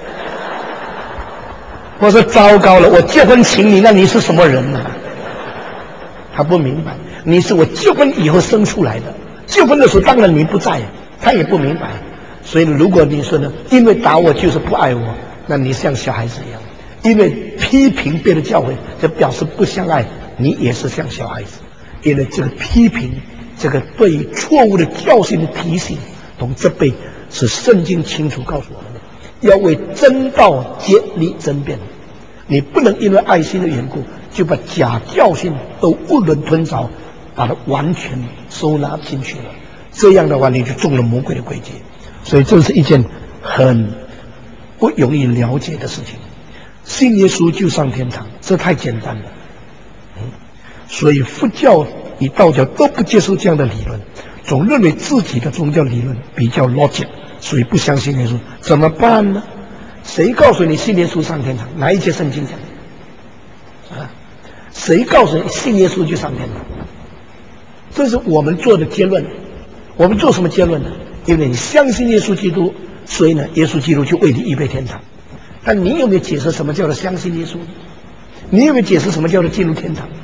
A: 我说糟糕了，我结婚请你，那你是什么人呢？他不明白，你是我结婚以后生出来的，结婚的时候当然你不在，他也不明白。所以如果你说呢，因为打我就是不爱我，那你像小孩子一样，因为批评别的教诲，这表示不相爱，你也是像小孩子。因为这个批评，这个对错误的教训的提醒同责备，是圣经清楚告诉我们的，要为真道竭力争辩。你不能因为爱心的缘故，就把假教训都囫囵吞枣，把它完全收纳进去了。这样的话，你就中了魔鬼的诡计。所以这是一件很不容易了解的事情。信耶稣就上天堂，这太简单了。嗯，所以佛教与道教都不接受这样的理论，总认为自己的宗教理论比较逻辑，所以不相信耶稣。怎么办呢？谁告诉你信耶稣上天堂？哪一节圣经讲？啊，谁告诉你信耶稣就上天堂？这是我们做的结论。我们做什么结论呢？因为你相信耶稣基督，所以呢，耶稣基督就为你预备天堂。但你有没有解释什么叫做相信耶稣？你有没有解释什么叫做进入天堂？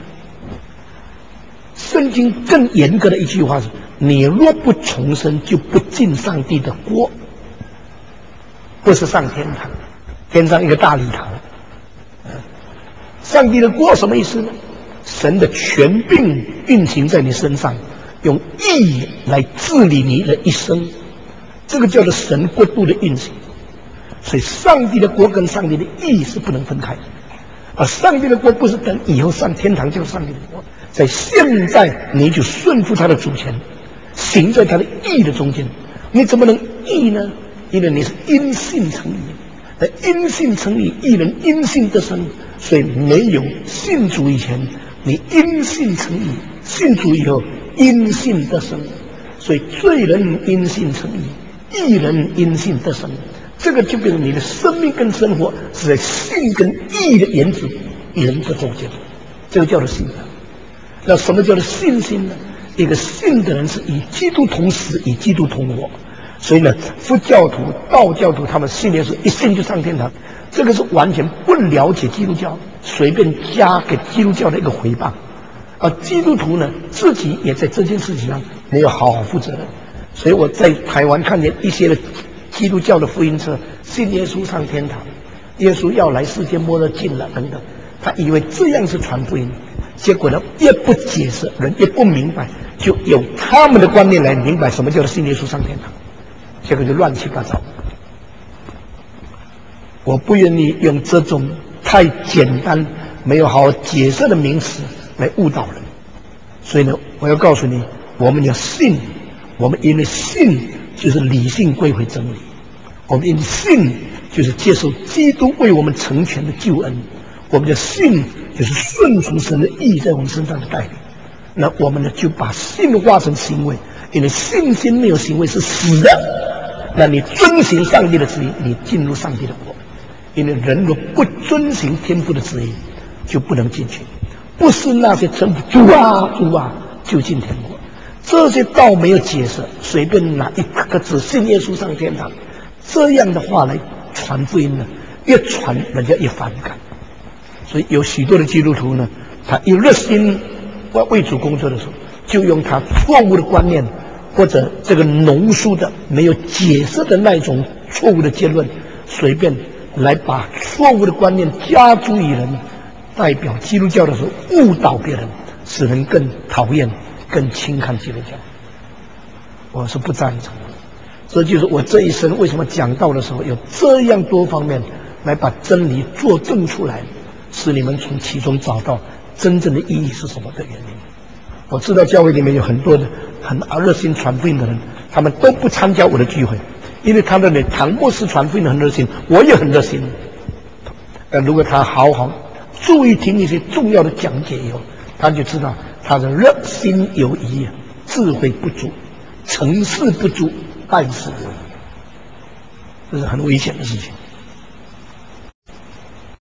A: 圣经更严格的一句话是：你若不重生，就不进上帝的国。不是上天堂，天上一个大礼堂。上帝的国什么意思呢？神的权柄运行在你身上，用义来治理你的一生，这个叫做神国度的运行。所以上帝的国跟上帝的义是不能分开的。而上帝的国不是等以后上天堂就是上帝的国，在现在你就顺服他的主权，行在他的义的中间。你怎么能义呢？因为你是因信称义，而因信称义，义人因信得生。所以没有信主以前，你因信称义；信主以后，因信得生。所以罪人因信称义，义人因信得生。这个就变成你的生命跟生活是在信跟义的原则原则中间，这个叫做信。那什么叫做信心呢？一个信的人是与基督同死，与基督同活。所以呢，佛教徒、道教徒他们信耶稣，一信就上天堂，这个是完全不了解基督教，随便加给基督教的一个回谤。而基督徒呢，自己也在这件事情上没有好好负责任。所以我在台湾看见一些的基督教的福音车，信耶稣上天堂，耶稣要来，世界末日近了等等，他以为这样是传福音，结果呢，越不解释，人越不明白，就有他们的观念来明白什么叫做信耶稣上天堂。结果就乱七八糟。我不愿意用这种太简单、没有好好解释的名词来误导人。所以呢，我要告诉你，我们要信，我们因为信就是理性归回真理，我们因为信就是接受基督为我们成全的救恩，我们的信就是顺从神的意在我们身上的带领。那我们呢，就把信化成行为，因为信心没有行为是死的。那你遵行上帝的旨意，你进入上帝的国。因为人若不遵行天父的旨意，就不能进去。不是那些臣服主啊主啊就进天国。这些道没有解释，随便拿一个字信耶稣上天堂，这样的话来传福音呢，越传人家越反感。 所以有许多的基督徒呢，他一热心为为主工作的时候，就用他错误的观念或者这个浓缩的没有解释的那种错误的结论，随便来把错误的观念加诸于人，代表基督教的时候误导别人，使人更讨厌、更轻看基督教。我是不赞成的。这就是我这一生为什么讲道的时候有这样多方面来把真理作证出来，使你们从其中找到真正的意义是什么的原因。我知道教会里面有很多的很热心传福音的人，他们都不参加我的聚会，因为他认为唐牧师传福音很热心，我也很热心。呃，如果他好好注意听一些重要的讲解以后，他就知道他的热心有疑，智慧不足，成事不足，办事不力，这是很危险的事情。